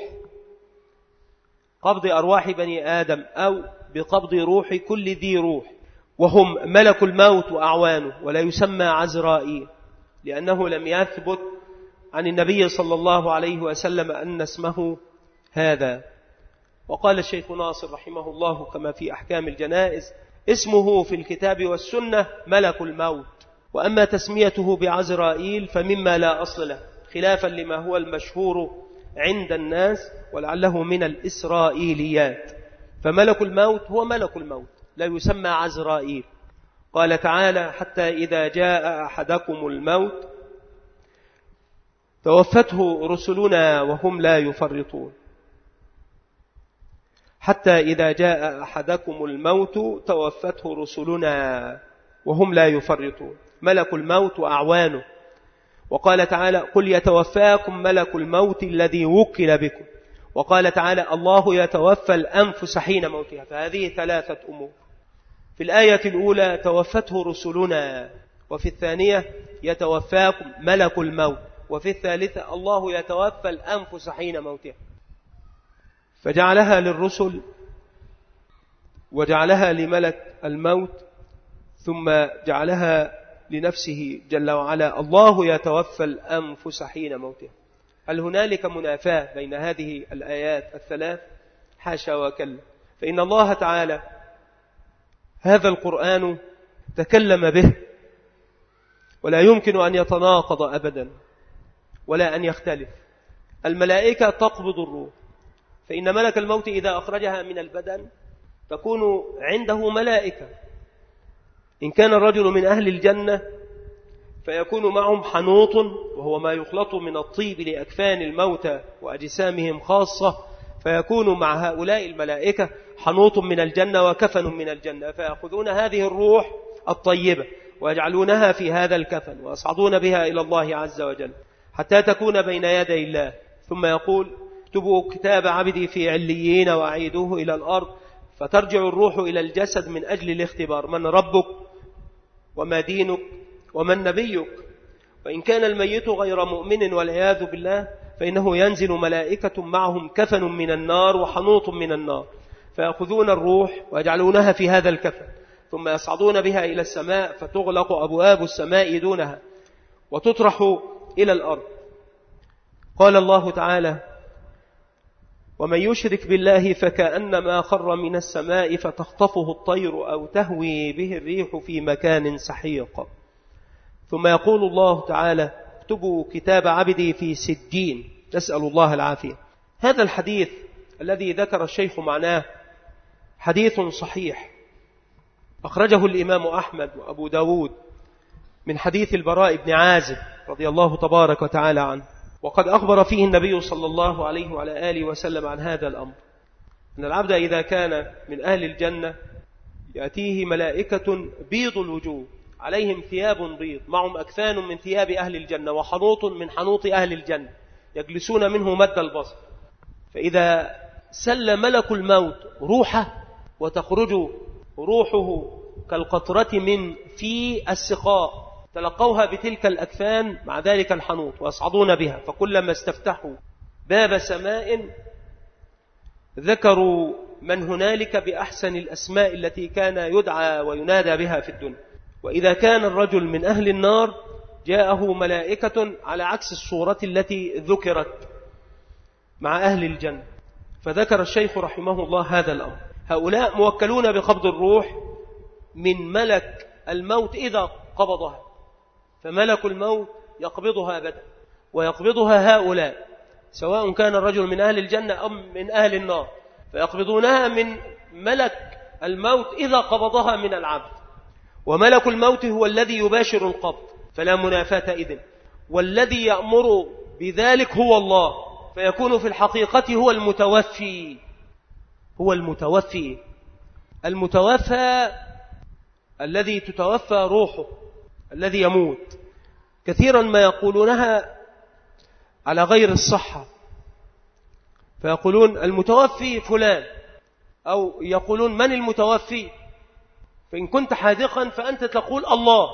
Speaker 1: قبض أرواح بني آدم أو بقبض روح كل ذي روح، وهم ملك الموت وأعوانه، ولا يسمى عزرائيل لأنه لم يثبت عن النبي صلى الله عليه وسلم أن اسمه هذا. وقال الشيخ ناصر رحمه الله كما في أحكام الجنائز اسمه في الكتاب والسنة ملك الموت، وأما تسميته بعزرائيل فمما لا أصل له، خلافا لما هو المشهور عند الناس ولعله من الإسرائيليات. فملك الموت هو ملك الموت، لا يسمى عزرائيل. قال تعالى حتى إذا جاء أحدكم الموت توفته رسلنا وهم لا يفرطون. حتى إذا جاء أحدكم الموت توفته رسلنا وهم لا يفرطون، ملك الموت وأعوانه. وقال تعالى قل يتوفاكم ملك الموت الذي وكل بكم. وقال تعالى الله يتوفى الأنفس حين موتها. فهذه ثلاثة أمور، في الآية الأولى توفته رسلنا، وفي الثانية يتوفاكم ملك الموت، وفي الثالثة الله يتوفى الأنفس حين موتها. فجعلها للرسل وجعلها لملك الموت ثم جعلها لنفسه جل وعلا الله يتوفى الأنفس حين موتها. هل هنالك منافاة بين هذه الآيات الثلاث؟ حاشا وكلا، فإن الله تعالى هذا القرآن تكلم به ولا يمكن أن يتناقض أبدا ولا أن يختلف. الملائكة تقبض الروح، فإن ملك الموت إذا أخرجها من البدن تكون عنده ملائكة. إن كان الرجل من أهل الجنة فيكون معهم حنوط، وهو ما يخلط من الطيب لأكفان الموتى وأجسامهم خاصة، فيكون مع هؤلاء الملائكة حنوط من الجنة وكفن من الجنة، فيأخذون هذه الروح الطيبة ويجعلونها في هذا الكفن ويصعدون بها إلى الله عز وجل حتى تكون بين يدي الله، ثم يقول اكتبوا كتاب عبدي في عليين وأعيدوه إلى الأرض، فترجع الروح إلى الجسد من أجل الاختبار، من ربك وما دينك ومن نبيك. وإن كان الميت غير مؤمن والعياذ بالله فإنه ينزل ملائكة معهم كفن من النار وحنوط من النار، فيأخذون الروح ويجعلونها في هذا الكفن، ثم يصعدون بها إلى السماء فتغلق أبواب السماء دونها وتطرح إلى الأرض. قال الله تعالى ومن يشرك بالله فكأنما خر من السماء فتخطفه الطير أو تهوي به الريح في مكان سحيق. ثم يقول الله تعالى اكتبوا كتاب عبدي في سجين، نسأل الله العافية. هذا الحديث الذي ذكر الشيخ معناه حديث صحيح أخرجه الإمام أحمد وأبو داود من حديث البراء بن عازب رضي الله تبارك وتعالى عنه، وقد أخبر فيه النبي صلى الله عليه وعلى آله وسلم عن هذا الأمر، أن العبد إذا كان من أهل الجنة يأتيه ملائكة بيض الوجوه عليهم ثياب بيض، معهم أكفان من ثياب أهل الجنة وحنوط من حنوط أهل الجنة، يجلسون منه مد البصر. فإذا سل ملك الموت روحه وتخرج روحه كالقطرة من في السقاء تلقوها بتلك الأكفان مع ذلك الحنوط ويصعدون بها، فكلما استفتحوا باب سماء ذكروا من هنالك بأحسن الأسماء التي كان يدعى وينادى بها في الدنيا. وإذا كان الرجل من أهل النار جاءه ملائكة على عكس الصورة التي ذكرت مع أهل الجنة. فذكر الشيخ رحمه الله هذا الأمر. هؤلاء موكلون بقبض الروح من ملك الموت إذا قبضها، فملك الموت يقبضها أبدا ويقبضها هؤلاء سواء كان الرجل من أهل الجنة أم من أهل النار، فيقبضونها من ملك الموت إذا قبضها من العبد. وملك الموت هو الذي يباشر القبض فلا منافاة إذن، والذي يأمر بذلك هو الله، فيكون في الحقيقة هو المتوفي. هو المتوفي المتوفى الذي تتوفى روحه، الذي يموت. كثيرا ما يقولونها على غير الصحة، فيقولون المتوفي فلان، أو يقولون من المتوفي، فإن كنت حاذقا فأنت تقول الله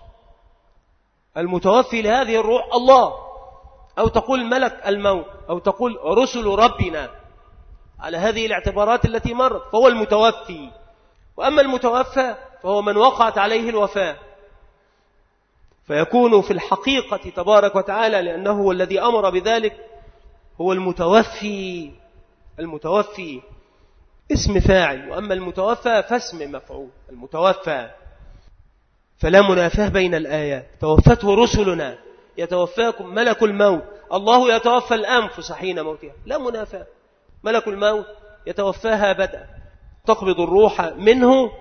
Speaker 1: المتوفي لهذه الروح الله، أو تقول ملك الموت، أو تقول رسل ربنا، على هذه الاعتبارات التي مرت، فهو المتوفي. وأما المتوفى فهو من وقعت عليه الوفاة، فيكون في الحقيقة تبارك وتعالى لأنه هو الذي أمر بذلك هو المتوفي. المتوفي اسم فاعل، وأما المتوفى فاسم مفعول. المتوفى، فلا منافاة بين الآيات. توفته رسلنا، يتوفاكم ملك الموت. الله يتوفى الأنفس حين موتها، لا منافاة. ملك الموت يتوفاها بدءا، تقبض الروح منه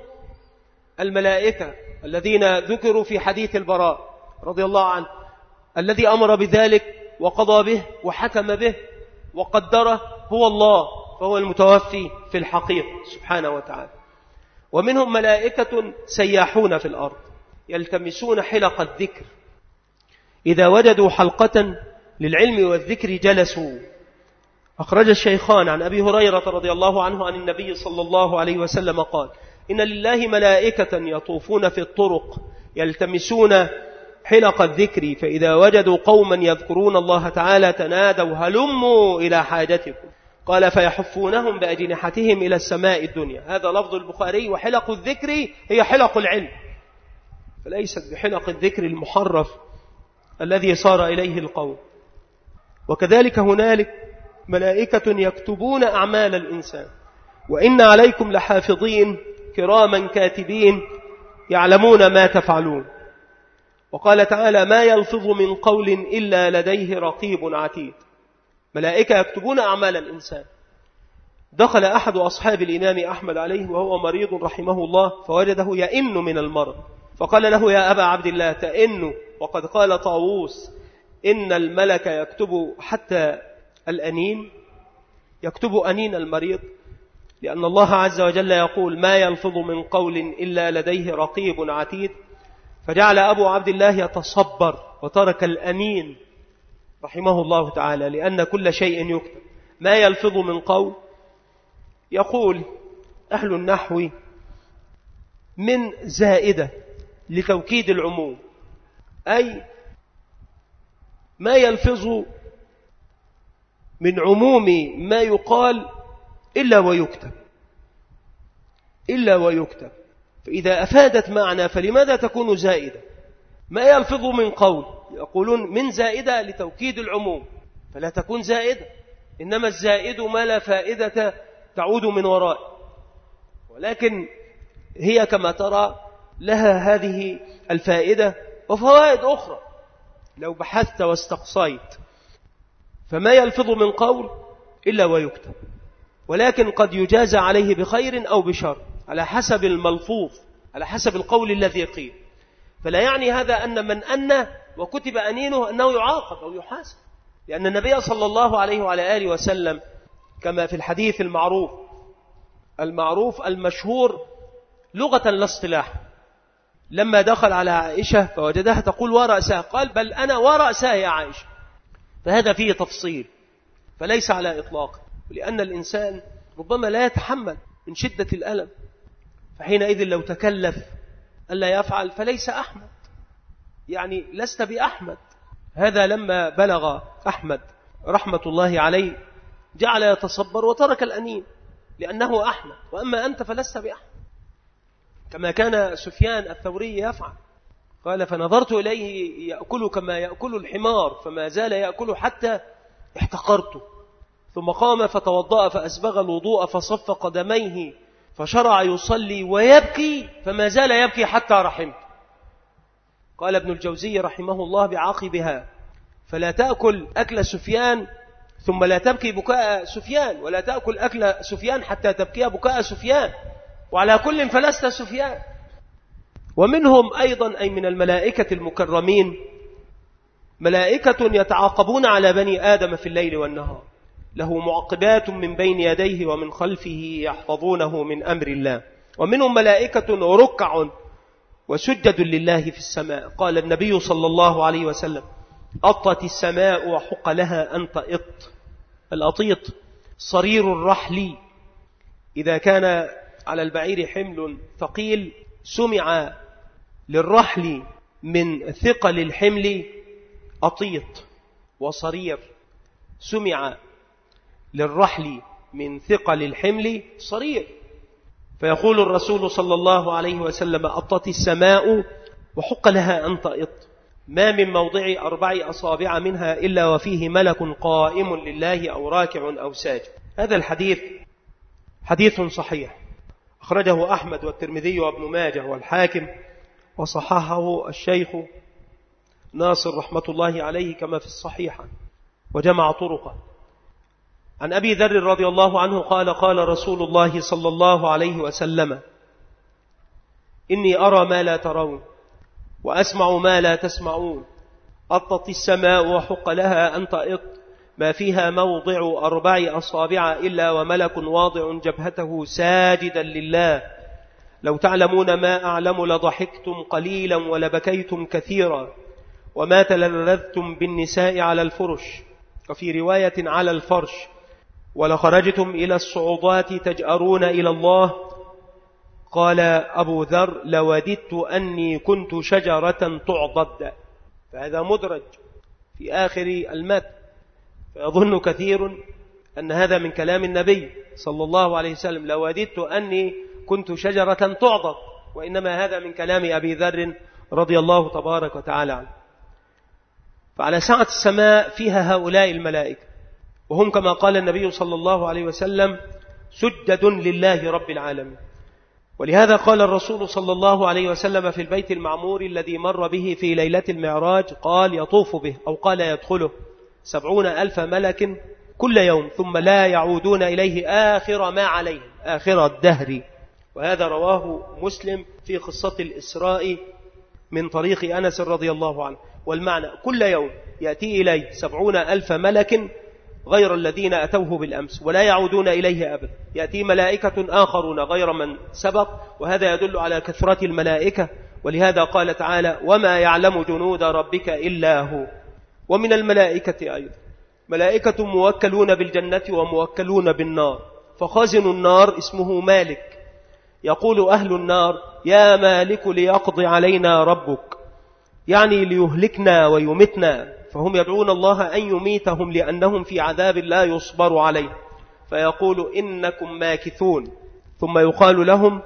Speaker 1: الملائكة الذين ذكروا في حديث البراء رضي الله عنه، الذي أمر بذلك وقضى به وحكم به وقدره هو الله، فهو المتوفي في الحقيقة سبحانه وتعالى. ومنهم ملائكة سياحون في الأرض يلتمسون حلق الذكر، إذا وجدوا حلقة للعلم والذكر جلسوا. أخرج الشيخان عن أبي هريرة رضي الله عنه عن النبي صلى الله عليه وسلم قال: إن لله ملائكة يطوفون في الطرق يلتمسون حلق الذكر، فإذا وجدوا قوما يذكرون الله تعالى تنادوا هلموا إلى حاجتكم، قال فيحفونهم بأجنحتهم إلى السماء الدنيا. هذا لفظ البخاري. وحلق الذكر هي حلق العلم، فليست بحلق الذكر المحرف الذي صار إليه القول. وكذلك هنالك ملائكة يكتبون أعمال الإنسان، وإن عليكم لحافظين كراما كاتبين يعلمون ما تفعلون. وقال تعالى: ما يلفظ من قول إلا لديه رقيب عتيد. ملائكة يكتبون أعمال الإنسان. دخل أحد أصحاب الإمام أحمد عليه وهو مريض رحمه الله، فوجده يئن من المرض، فقال له: يا أبا عبد الله تئن، وقد قال طاووس إن الملك يكتب حتى الأنين، يكتب أنين المريض، لأن الله عز وجل يقول: ما يلفظ من قول إلا لديه رقيب عتيد. فجعل أبو عبد الله يتصبر وترك الأنين رحمه الله تعالى، لأن كل شيء يكتب. ما يلفظ من قول، يقول أهل النحو من زائدة لتوكيد العموم، أي ما يلفظ من عموم ما يقال إلا ويكتب، إلا ويكتب. فإذا أفادت معنى فلماذا تكون زائدة؟ ما يلفظ من قول، يقولون من زائدة لتوكيد العموم، فلا تكون زائدة. إنما الزائد ما لا فائدة تعود من وراء، ولكن هي كما ترى لها هذه الفائدة وفوائد أخرى لو بحثت واستقصيت. فما يلفظ من قول إلا ويكتب، ولكن قد يجازى عليه بخير أو بشر على حسب الملفوظ، على حسب القول الذي قيل. فلا يعني هذا أن من أنى وكتب أنينه أنه يعاقب أو يحاسب، لأن النبي صلى الله عليه وعلى آله وسلم كما في الحديث المعروف المعروف المشهور لغة لا اصطلاح، لما دخل على عائشة فوجدها تقول ورأسها، قال: بل أنا ورأسها يا عائشة. فهذا فيه تفصيل، فليس على إطلاق، لأن الإنسان ربما لا يتحمل من شدة الألم، فحينئذ لو تكلف ألا يفعل فليس أحمد، يعني لست بأحمد. هذا لما بلغ أحمد رحمة الله عليه جعل يتصبر وترك الأنين لأنه أحمد، وأما أنت فلست بأحمد. كما كان سفيان الثوري يفعل، قال فنظرت إليه يأكل كما يأكل الحمار فما زال يأكل حتى احتقرته، ثم قام فتوضأ فأسبغ الوضوء فصف قدميه فشرع يصلي ويبكي فما زال يبكي حتى رحمت. قال ابن الجوزي رحمه الله بعاقبها: فلا تأكل أكل سفيان ثم لا تبكي بكاء سفيان، ولا تأكل أكل سفيان حتى تبكي بكاء سفيان، وعلى كل فلست سفيان. ومنهم أيضا أي من الملائكة المكرمين ملائكة يتعاقبون على بني آدم في الليل والنهار، له معقبات من بين يديه ومن خلفه يحفظونه من أمر الله. ومنهم ملائكة ركع وسجد لله في السماء. قال النبي صلى الله عليه وسلم: أطت السماء وحق لها أن تئط. الأطيط صرير الرحل، إذا كان على البعير حمل ثقيل سمع للرحل من ثقل الحمل أطيط، وصرير سمع للرحل من ثقل الحمل صرير. فيقول الرسول صلى الله عليه وسلم: أطت السماء وحق لها أن تئط، ما من موضع أربع أصابع منها إلا وفيه ملك قائم لله أو راكع أو ساجد. هذا الحديث حديث صحيح، أخرجه أحمد والترمذي وابن ماجه والحاكم، وصححه الشيخ ناصر رحمة الله عليه كما في الصحيحة، وجمع طرقه. عن أبي ذر رضي الله عنه قال: قال رسول الله صلى الله عليه وسلم: إني أرى ما لا ترون وأسمع ما لا تسمعون. أطت السماء وحق لها أن تئط، ما فيها موضع أربع أصابع إلا وملك واضع جبهته ساجدا لله. لو تعلمون ما أعلم لضحكتم قليلا ولبكيتم كثيرا، وما تلذذتم بالنساء على الفرش، وفي رواية على الفرش، ولخرجتم إلى الصعودات تجأرون إلى الله. قال أبو ذر: لوددت أني كنت شجرة تعضد. فهذا مدرج في آخر المتن، فيظن كثير أن هذا من كلام النبي صلى الله عليه وسلم: لوددت أني كنت شجرة تعضد، وإنما هذا من كلام أبي ذر رضي الله تبارك وتعالى عنه. فعلى سعة السماء فيها هؤلاء الملائكة، وهم كما قال النبي صلى الله عليه وسلم: سجد لله رب العالمين. ولهذا قال الرسول صلى الله عليه وسلم في البيت المعمور الذي مر به في ليلة المعراج، قال: يطوف به أو قال يدخله سبعون ألف ملك كل يوم ثم لا يعودون إليه آخر ما عليه، آخر الدهر. وهذا رواه مسلم في قصة الإسراء من طريق أنس رضي الله عنه. والمعنى: كل يوم يأتي إليه سبعون ألف ملك غير الذين أتوه بالأمس ولا يعودون إليه أبدا. يأتي ملائكة آخرون غير من سبق، وهذا يدل على كثرة الملائكة. ولهذا قال تعالى: وما يعلم جنود ربك إلا هو. ومن الملائكة أيضا ملائكة موكلون بالجنة وموكلون بالنار. فخازن النار اسمه مالك، يقول أهل النار: يا مالك ليقضي علينا ربك، يعني ليهلكنا ويمتنا. فهم يدعون الله أن يميتهم لأنهم في عذاب لا يصبر عليه، فيقول: إنكم ماكثون. ثم يقال لهم: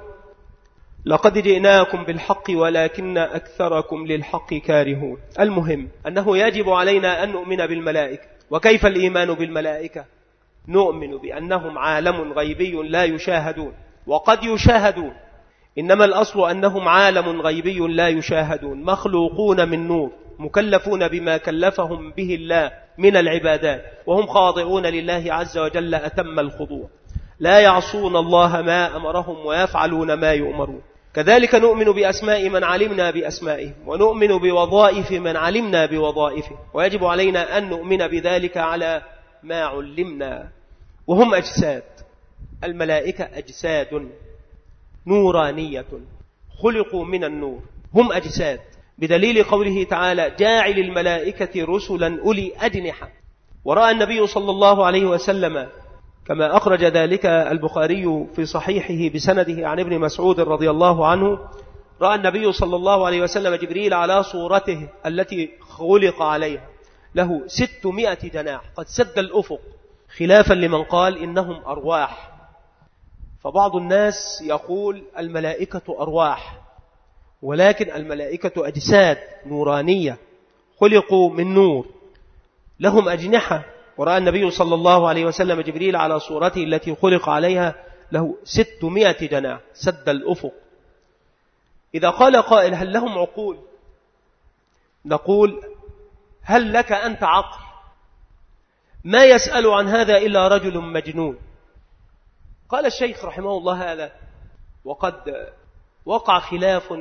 Speaker 1: لقد جئناكم بالحق ولكن أكثركم للحق كارهون. المهم أنه يجب علينا أن نؤمن بالملائكة. وكيف الإيمان بالملائكة؟ نؤمن بأنهم عالم غيبي لا يشاهدون، وقد يشاهدون، إنما الأصل أنهم عالم غيبي لا يشاهدون، مخلوقون من نور، مكلفون بما كلفهم به الله من العبادات، وهم خاضعون لله عز وجل أتم الخضوع، لا يعصون الله ما أمرهم ويفعلون ما يؤمرون. كذلك نؤمن بأسماء من علمنا بأسمائهم، ونؤمن بوظائف من علمنا بوظائفه، ويجب علينا أن نؤمن بذلك على ما علمنا. وهم أجساد، الملائكة أجساد نورانية خلقوا من النور، هم أجساد، بدليل قوله تعالى: جاعل الملائكة رسلا أولي أجنحة. ورأى النبي صلى الله عليه وسلم كما أخرج ذلك البخاري في صحيحه بسنده عن ابن مسعود رضي الله عنه: رأى النبي صلى الله عليه وسلم جبريل على صورته التي خلق عليها له ستمائة جناح قد سد الأفق، خلافا لمن قال إنهم أرواح. فبعض الناس يقول الملائكة أرواح، ولكن الملائكة أجساد نورانية خلقوا من نور، لهم أجنحة. ورأى النبي صلى الله عليه وسلم جبريل على صورته التي خلق عليها له ستمائة جناح سد الأفق. إذا قال قائل هل لهم عقول؟ نقول هل لك أنت عقل؟ ما يسأل عن هذا إلا رجل مجنون. قال الشيخ رحمه الله هذا، وقد وقع خلاف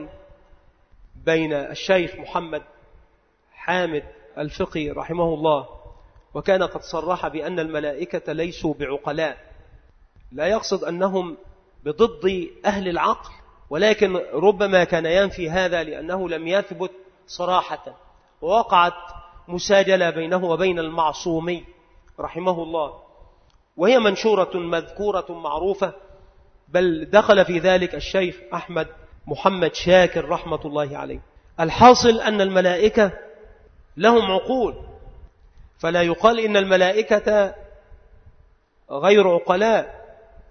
Speaker 1: بين الشيخ محمد حامد الفقي رحمه الله، وكان قد صرح بأن الملائكة ليسوا بعقلاء، لا يقصد أنهم بضد أهل العقل، ولكن ربما كان ينفي هذا لأنه لم يثبت صراحة، ووقعت مساجلة بينه وبين المعصومي رحمه الله، وهي منشورة مذكورة معروفة، بل دخل في ذلك الشيخ أحمد محمد شاكر رحمة الله عليه. الحاصل أن الملائكة لهم عقول، فلا يقال إن الملائكة غير عقلاء.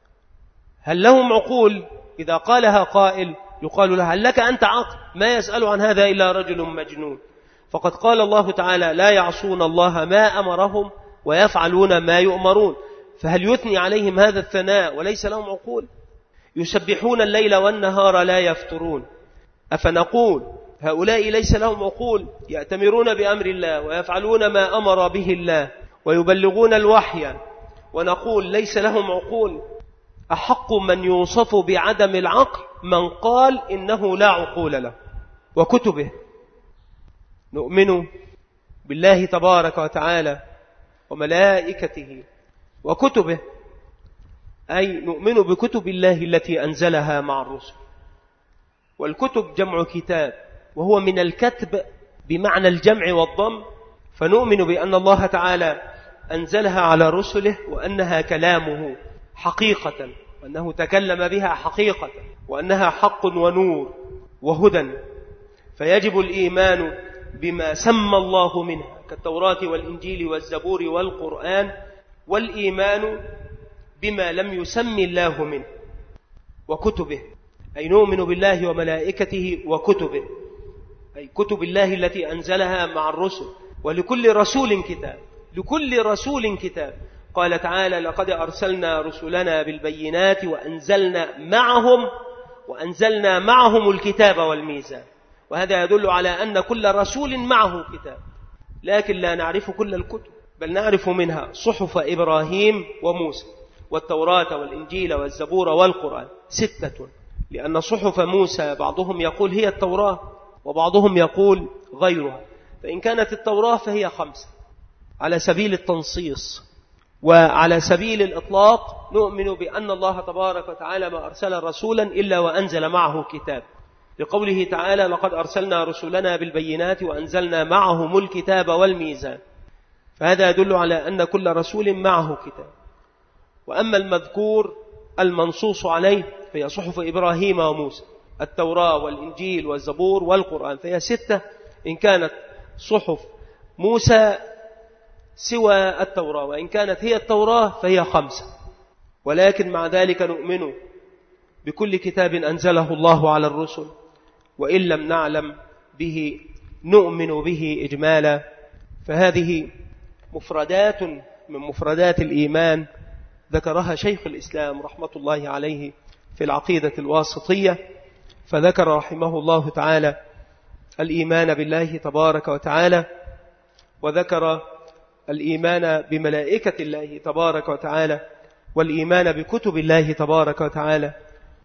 Speaker 1: هل لهم عقول؟ إذا قالها قائل يقال له هل لك أنت عقل؟ ما يسأل عن هذا إلا رجل مجنون. فقد قال الله تعالى لا يعصون الله ما أمرهم ويفعلون ما يؤمرون، فهل يثني عليهم هذا الثناء وليس لهم عقول؟ يسبحون الليل والنهار لا يفترون. أفنقول هؤلاء ليس لهم عقول، يأتمرون بأمر الله ويفعلون ما أمر به الله ويبلغون الوحي، ونقول ليس لهم عقول؟ أحق من يوصف بعدم العقل من قال إنه لا عقول له. وكتبه، نؤمن بالله تبارك وتعالى وملائكته وكتبه، أي نؤمن بكتب الله التي أنزلها مع الرسل. والكتب جمع كتاب، وهو من الكتب بمعنى الجمع والضم، فنؤمن بأن الله تعالى أنزلها على رسله وأنها كلامه حقيقة، وأنه تكلم بها حقيقة، وأنها حق ونور وهدى. فيجب الإيمان بما سمى الله منها كالتوراة والإنجيل والزبور والقرآن، والإيمان بما لم يسمي الله منه. وكتبه، أي نؤمن بالله وملائكته وكتبه، أي كتب الله التي أنزلها مع الرسل. ولكل رسول كتاب، لكل رسول كتاب. قال تعالى لقد أرسلنا رسلنا بالبينات وأنزلنا معهم وأنزلنا معهم الكتاب والميزان. وهذا يدل على أن كل رسول معه كتاب، لكن لا نعرف كل الكتب، بل نعرف منها صحف إبراهيم وموسى والتوراة والإنجيل والزبور والقرآن، ستة. لأن صحف موسى بعضهم يقول هي التوراة وبعضهم يقول غيرها، فإن كانت التوراة فهي خمسة على سبيل التنصيص. وعلى سبيل الإطلاق نؤمن بأن الله تبارك وتعالى ما أرسل رسولا إلا وأنزل معه كتاب، لقوله تعالى لقد أرسلنا رسلنا بالبينات وأنزلنا معهم الكتاب والميزان. فهذا يدل على أن كل رسول معه كتاب. وأما المذكور المنصوص عليه فهي صحف إبراهيم وموسى، التوراة والإنجيل والزبور والقرآن، فهي ستة، إن كانت صحف موسى سوى التوراة، وإن كانت هي التوراة فهي خمسة. ولكن مع ذلك نؤمن بكل كتاب أنزله الله على الرسل، وإن لم نعلم به نؤمن به إجمالا. فهذه مفردات من مفردات الإيمان ذكرها شيخ الإسلام رحمة الله عليه في العقيدة الواسطية، فذكر رحمه الله تعالى الإيمان بالله تبارك وتعالى، وذكر الإيمان بملائكة الله تبارك وتعالى، والإيمان بكتب الله تبارك وتعالى،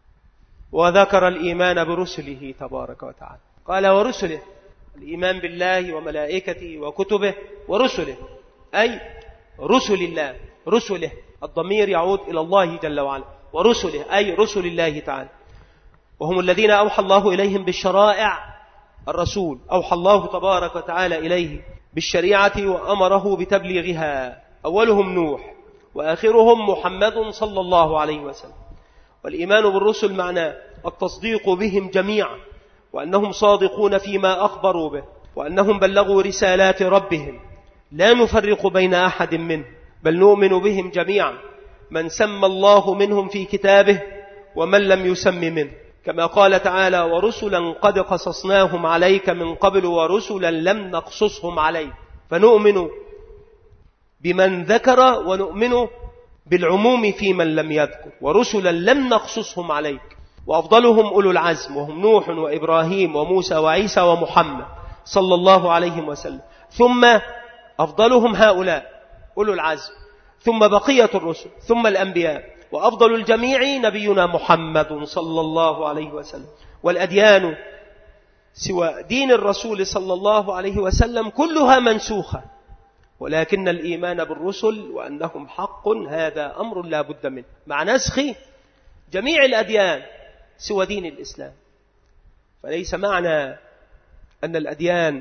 Speaker 1: وذكر الإيمان برسله تبارك وتعالى. قال ورسله، الإيمان بالله وملائكته وكتبه ورسله، أي رسل الله، رسله الضمير يعود إلى الله جل وعلا، ورسله أي رسل الله تعالى، وهم الذين أوحى الله إليهم بالشرائع. الرسول أوحى الله تبارك وتعالى إليه بالشريعة وأمره بتبليغها، أولهم نوح وآخرهم محمد صلى الله عليه وسلم. والإيمان بالرسل معناه التصديق بهم جميعا، وأنهم صادقون فيما أخبروا به، وأنهم بلغوا رسالات ربهم، لا نفرق بين أحد منهم، بل نؤمن بهم جميعا، من سمى الله منهم في كتابه ومن لم يسم منه، كما قال تعالى: ورسلا قد قصصناهم عليك من قبل ورسلا لم نقصصهم عليك. فنؤمن بمن ذكر ونؤمن بالعموم في من لم يذكر، ورسلا لم نقصصهم عليك. وأفضلهم أولو العزم، وهم نوح وإبراهيم وموسى وعيسى ومحمد صلى الله عليه وسلم، ثم أفضلهم هؤلاء أولو العزم، ثم بقية الرسل، ثم الأنبياء، وأفضل الجميع نبينا محمد صلى الله عليه وسلم. والأديان سوى دين الرسول صلى الله عليه وسلم كلها منسوخة، ولكن الإيمان بالرسل وأنهم حق هذا أمر لا بد منه، مع نسخ جميع الأديان سوى دين الإسلام. فليس معنى أن الأديان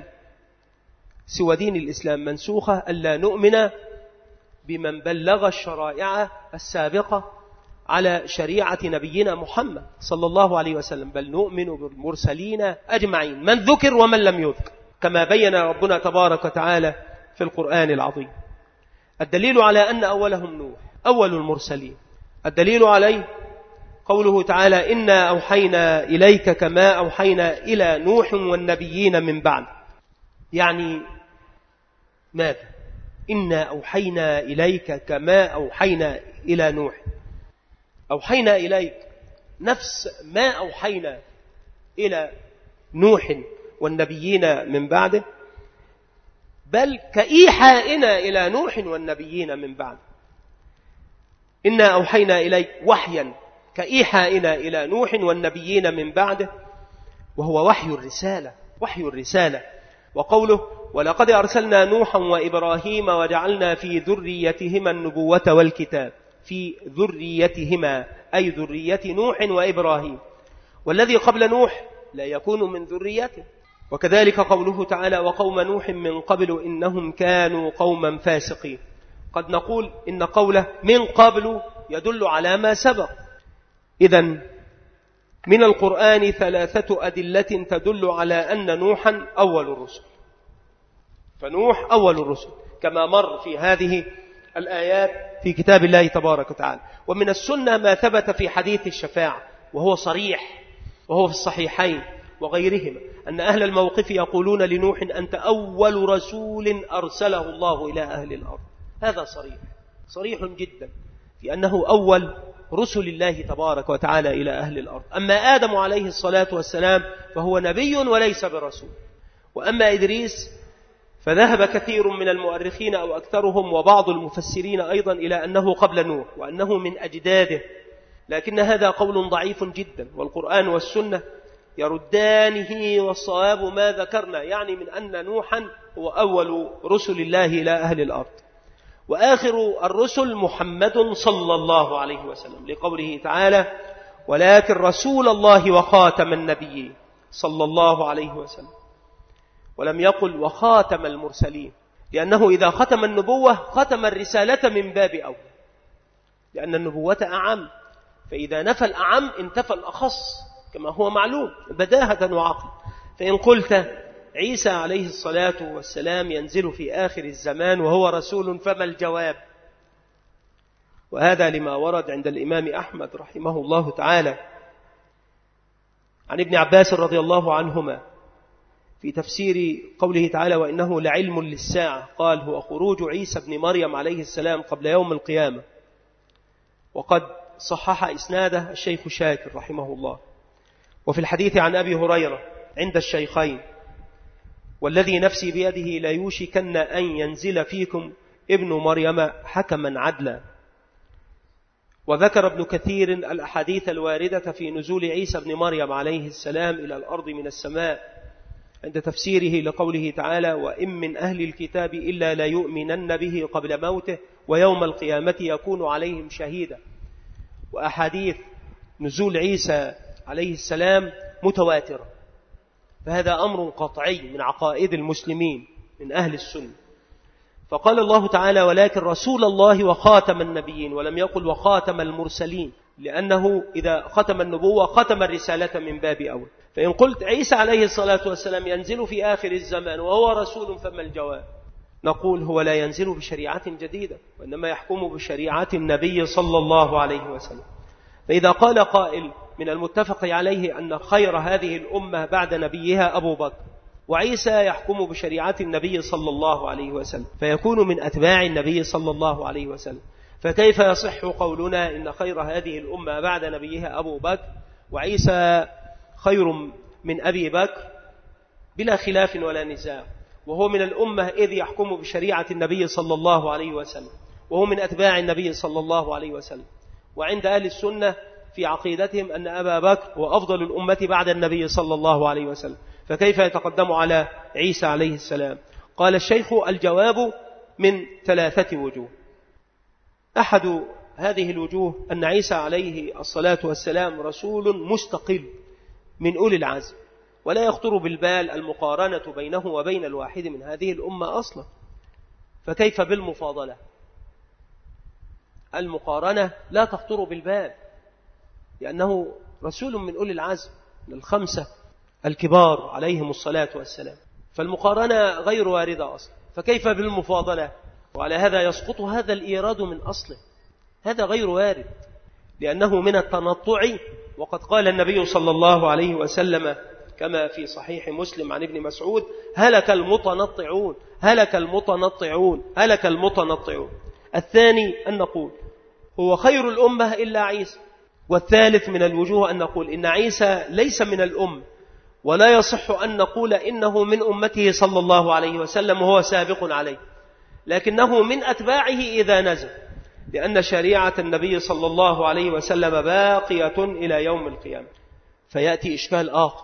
Speaker 1: سوى دين الإسلام منسوخة ألا نؤمن بمن بلغ الشرائع السابقة على شريعة نبينا محمد صلى الله عليه وسلم، بل نؤمن بالمرسلين أجمعين، من ذكر ومن لم يذكر، كما بين ربنا تبارك وتعالى في القرآن العظيم. الدليل على أن أولهم نوح أول المرسلين، الدليل عليه قوله تعالى: إنا أوحينا إليك كما أوحينا إلى نوح والنبيين من بعد. يعني ماذا؟ إنا أوحينا إليك كما أوحينا إلى نوح. أوحينا إليك نفس ما أوحينا إلى نوح والنبيين من بعده، بل كإيحائنا إلى نوح والنبيين من بعده. إنا أوحينا إليك وحيا كإيحائنا إلى نوح والنبيين من بعده، وهو وحي الرسالة، وحي الرسالة. وقوله: ولقد أرسلنا نوحا وإبراهيم وجعلنا في ذريتهما النبوة والكتاب. في ذريتهما أي ذرية نوح وإبراهيم، والذي قبل نوح لا يكون من ذريته. وكذلك قوله تعالى: وقوم نوح من قبل إنهم كانوا قوما فاسقين. قد نقول إن قوله من قبل يدل على ما سبق. إذن من القرآن ثلاثة أدلة تدل على أن نوحا أول الرسل، فنوح أول الرسل كما مر في هذه الآيات في كتاب الله تبارك وتعالى. ومن السنة ما ثبت في حديث الشفاعة، وهو صريح، وهو في الصحيحين وغيرهما، أن أهل الموقف يقولون لنوح: أنت أول رسول أرسله الله إلى أهل الأرض. هذا صريح، صريح جدا في أنه أول رسل الله تبارك وتعالى إلى أهل الأرض. أما آدم عليه الصلاة والسلام فهو نبي وليس برسول. وأما إدريس فذهب كثير من المؤرخين أو أكثرهم وبعض المفسرين أيضا إلى أنه قبل نوح وأنه من أجداده، لكن هذا قول ضعيف جدا، والقرآن والسنة يردانه، والصواب ما ذكرنا، يعني من أن نوحا هو أول رسل الله إلى أهل الأرض. وآخر الرسل محمد صلى الله عليه وسلم، لقوله تعالى: ولكن رسول الله وخاتم النبيين صلى الله عليه وسلم، ولم يقل وخاتم المرسلين، لأنه إذا ختم النبوة ختم الرسالة من باب أول، لأن النبوة أعم، فإذا نفى الأعم انتفى الأخص كما هو معلوم بداهة وعقل. فإن قلت عيسى عليه الصلاة والسلام ينزل في آخر الزمان وهو رسول، فما الجواب؟ وهذا لما ورد عند الإمام أحمد رحمه الله تعالى عن ابن عباس رضي الله عنهما في تفسير قوله تعالى: وإنه لعلم للساعة، قال: هو خروج عيسى بن مريم عليه السلام قبل يوم القيامة. وقد صحح إسناده الشيخ شاكر رحمه الله. وفي الحديث عن أبي هريرة عند الشيخين: والذي نفسي بيده لا يوشكن أن ينزل فيكم ابن مريم حكما عدلا. وذكر ابن كثير الأحاديث الواردة في نزول عيسى بن مريم عليه السلام إلى الأرض من السماء عند تفسيره لقوله تعالى: وإن من أهل الكتاب إلا لا يؤمنن به قبل موته ويوم القيامة يكون عليهم شهيدا. وأحاديث نزول عيسى عليه السلام متواترة، فهذا أمر قطعي من عقائد المسلمين من أهل السنة. فقال الله تعالى ولكن رسول الله وخاتم النبيين، ولم يقل وخاتم المرسلين، لأنه إذا ختم النبوة ختم الرسالة من باب أول. فإن قلت عيسى عليه الصلاة والسلام ينزل في آخر الزمان وهو رسول، فما الجواب؟ نقول هو لا ينزل بشريعة جديدة، وإنما يحكم بشريعة النبي صلى الله عليه وسلم. فإذا قال قائل من المتفق عليه أن خير هذه الأمة بعد نبيها أبو بكر، وعيسى يحكم بشريعة النبي صلى الله عليه وسلم، فيكون من أتباع النبي صلى الله عليه وسلم، فكيف يصح قولنا إن خير هذه الأمة بعد نبيها أبو بكر وعيسى خير من أبي بكر بلا خلاف ولا نزاع، وهو من الأمة إذ يحكم بشريعة النبي صلى الله عليه وسلم، وهو من أتباع النبي صلى الله عليه وسلم. وعند أهل السنة في عقيدتهم أن أبا بكر هو أفضل الأمة بعد النبي صلى الله عليه وسلم، فكيف يتقدم على عيسى عليه السلام؟ قال الشيخ الجواب من ثلاثة وجوه. أحد هذه الوجوه أن عيسى عليه الصلاة والسلام رسول مستقل من أولي العزم، ولا يخطر بالبال المقارنة بينه وبين الواحد من هذه الأمة أصلا، فكيف بالمفاضلة؟ المقارنة لا تخطر بالبال، لأنه رسول من أولي العزم من الخمسة الكبار عليهم الصلاة والسلام، فالمقارنة غير واردة أصلا، فكيف بالمفاضلة؟ وعلى هذا يسقط هذا الإيراد من أصله، هذا غير وارد، لأنه من التنطع. وقد قال النبي صلى الله عليه وسلم كما في صحيح مسلم عن ابن مسعود: هلك المتنطعون هلك المتنطعون هلك المتنطعون. الثاني أن نقول هو خير الأمة إلا عيسى. والثالث من الوجوه أن نقول إن عيسى ليس من الأمة، ولا يصح أن نقول إنه من أمته صلى الله عليه وسلم وهو سابق عليه، لكنه من أتباعه إذا نزل، لأن شريعة النبي صلى الله عليه وسلم باقية إلى يوم القيامة. فيأتي إشكال آخر: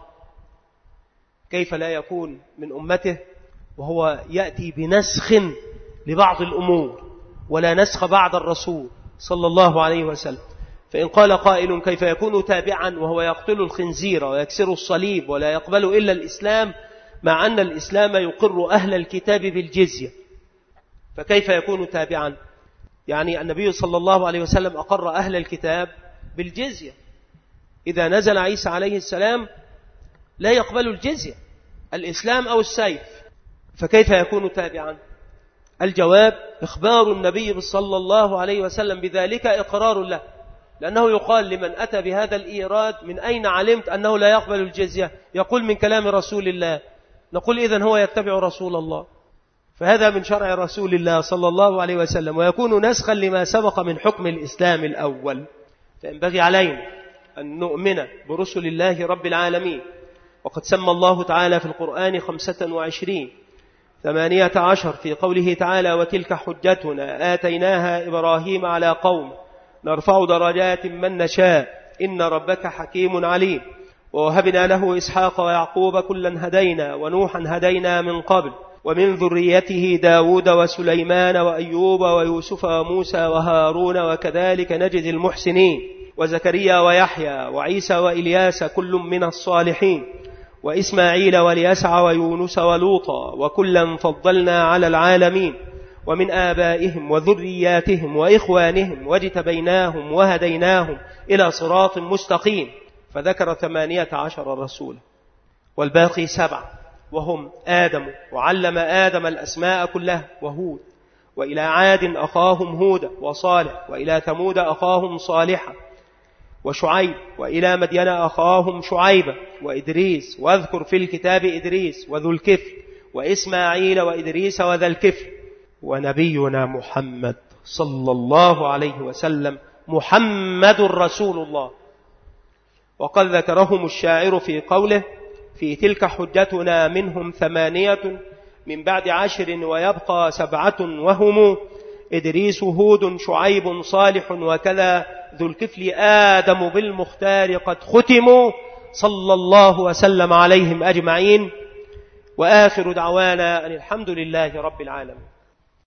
Speaker 1: كيف لا يكون من أمته وهو يأتي بنسخ لبعض الأمور ولا نسخ بعد الرسول صلى الله عليه وسلم؟ فإن قال قائل كيف يكون تابعا وهو يقتل الخنزير ويكسر الصليب ولا يقبل إلا الإسلام، مع أن الإسلام يقر أهل الكتاب بالجزية، فكيف يكون تابعا؟ يعني النبي صلى الله عليه وسلم أقر أهل الكتاب بالجزية، إذا نزل عيسى عليه السلام لا يقبل الجزية، الإسلام أو السيف، فكيف يكون تابعا؟ الجواب: إخبار النبي صلى الله عليه وسلم بذلك إقرار له، لأنه يقال لمن أتى بهذا الإيراد: من أين علمت أنه لا يقبل الجزية؟ يقول: من كلام رسول الله. نقول: إذن هو يتبع رسول الله، فهذا من شرع رسول الله صلى الله عليه وسلم، ويكون نسخا لما سبق من حكم الإسلام الأول. فينبغي علينا أن نؤمن برسل الله رب العالمين، وقد سمى الله تعالى في القرآن خمسة وعشرين ثمانية عشر في قوله تعالى: وتلك حجتنا آتيناها إبراهيم على قوم نرفع درجات من نشاء إن ربك حكيم عليم. ووهبنا له إسحاق ويعقوب كلا هدينا ونوحا هدينا من قبل ومن ذريته داود وسليمان وأيوب ويوسف وموسى وهارون وكذلك نجزي المحسنين. وزكريا ويحيى وعيسى وإلياس كل من الصالحين وإسماعيل واليسع ويونس ولوطا وكلا فضلنا على العالمين. ومن آبائهم وذرياتهم وإخوانهم واجتبيناهم وهديناهم إلى صراط مستقيم. فذكر ثمانية عشر رسولا، والباقي سبعة وهم آدم، وعلم آدم الأسماء كلها، وهود، وإلى عاد أخاهم هودا، وصالح، وإلى ثمود أخاهم صالحا، وشعيب، وإلى مدين أخاهم شعيبا، وإدريس، واذكر في الكتاب إدريس وذو الكفل، وإسماعيل وإدريس وذا الكفل، ونبينا محمد صلى الله عليه وسلم محمد رسول الله. وقد ذكرهم الشاعر في قوله: في تلك حجتنا منهم ثمانية من بعد عشر ويبقى سبعة وهم إدريس هود شعيب صالح وكذا ذو الكفل آدم بالمختار قد ختموا صلى الله وسلم عليهم أجمعين. وآخر دعوانا أن الحمد لله رب العالمين.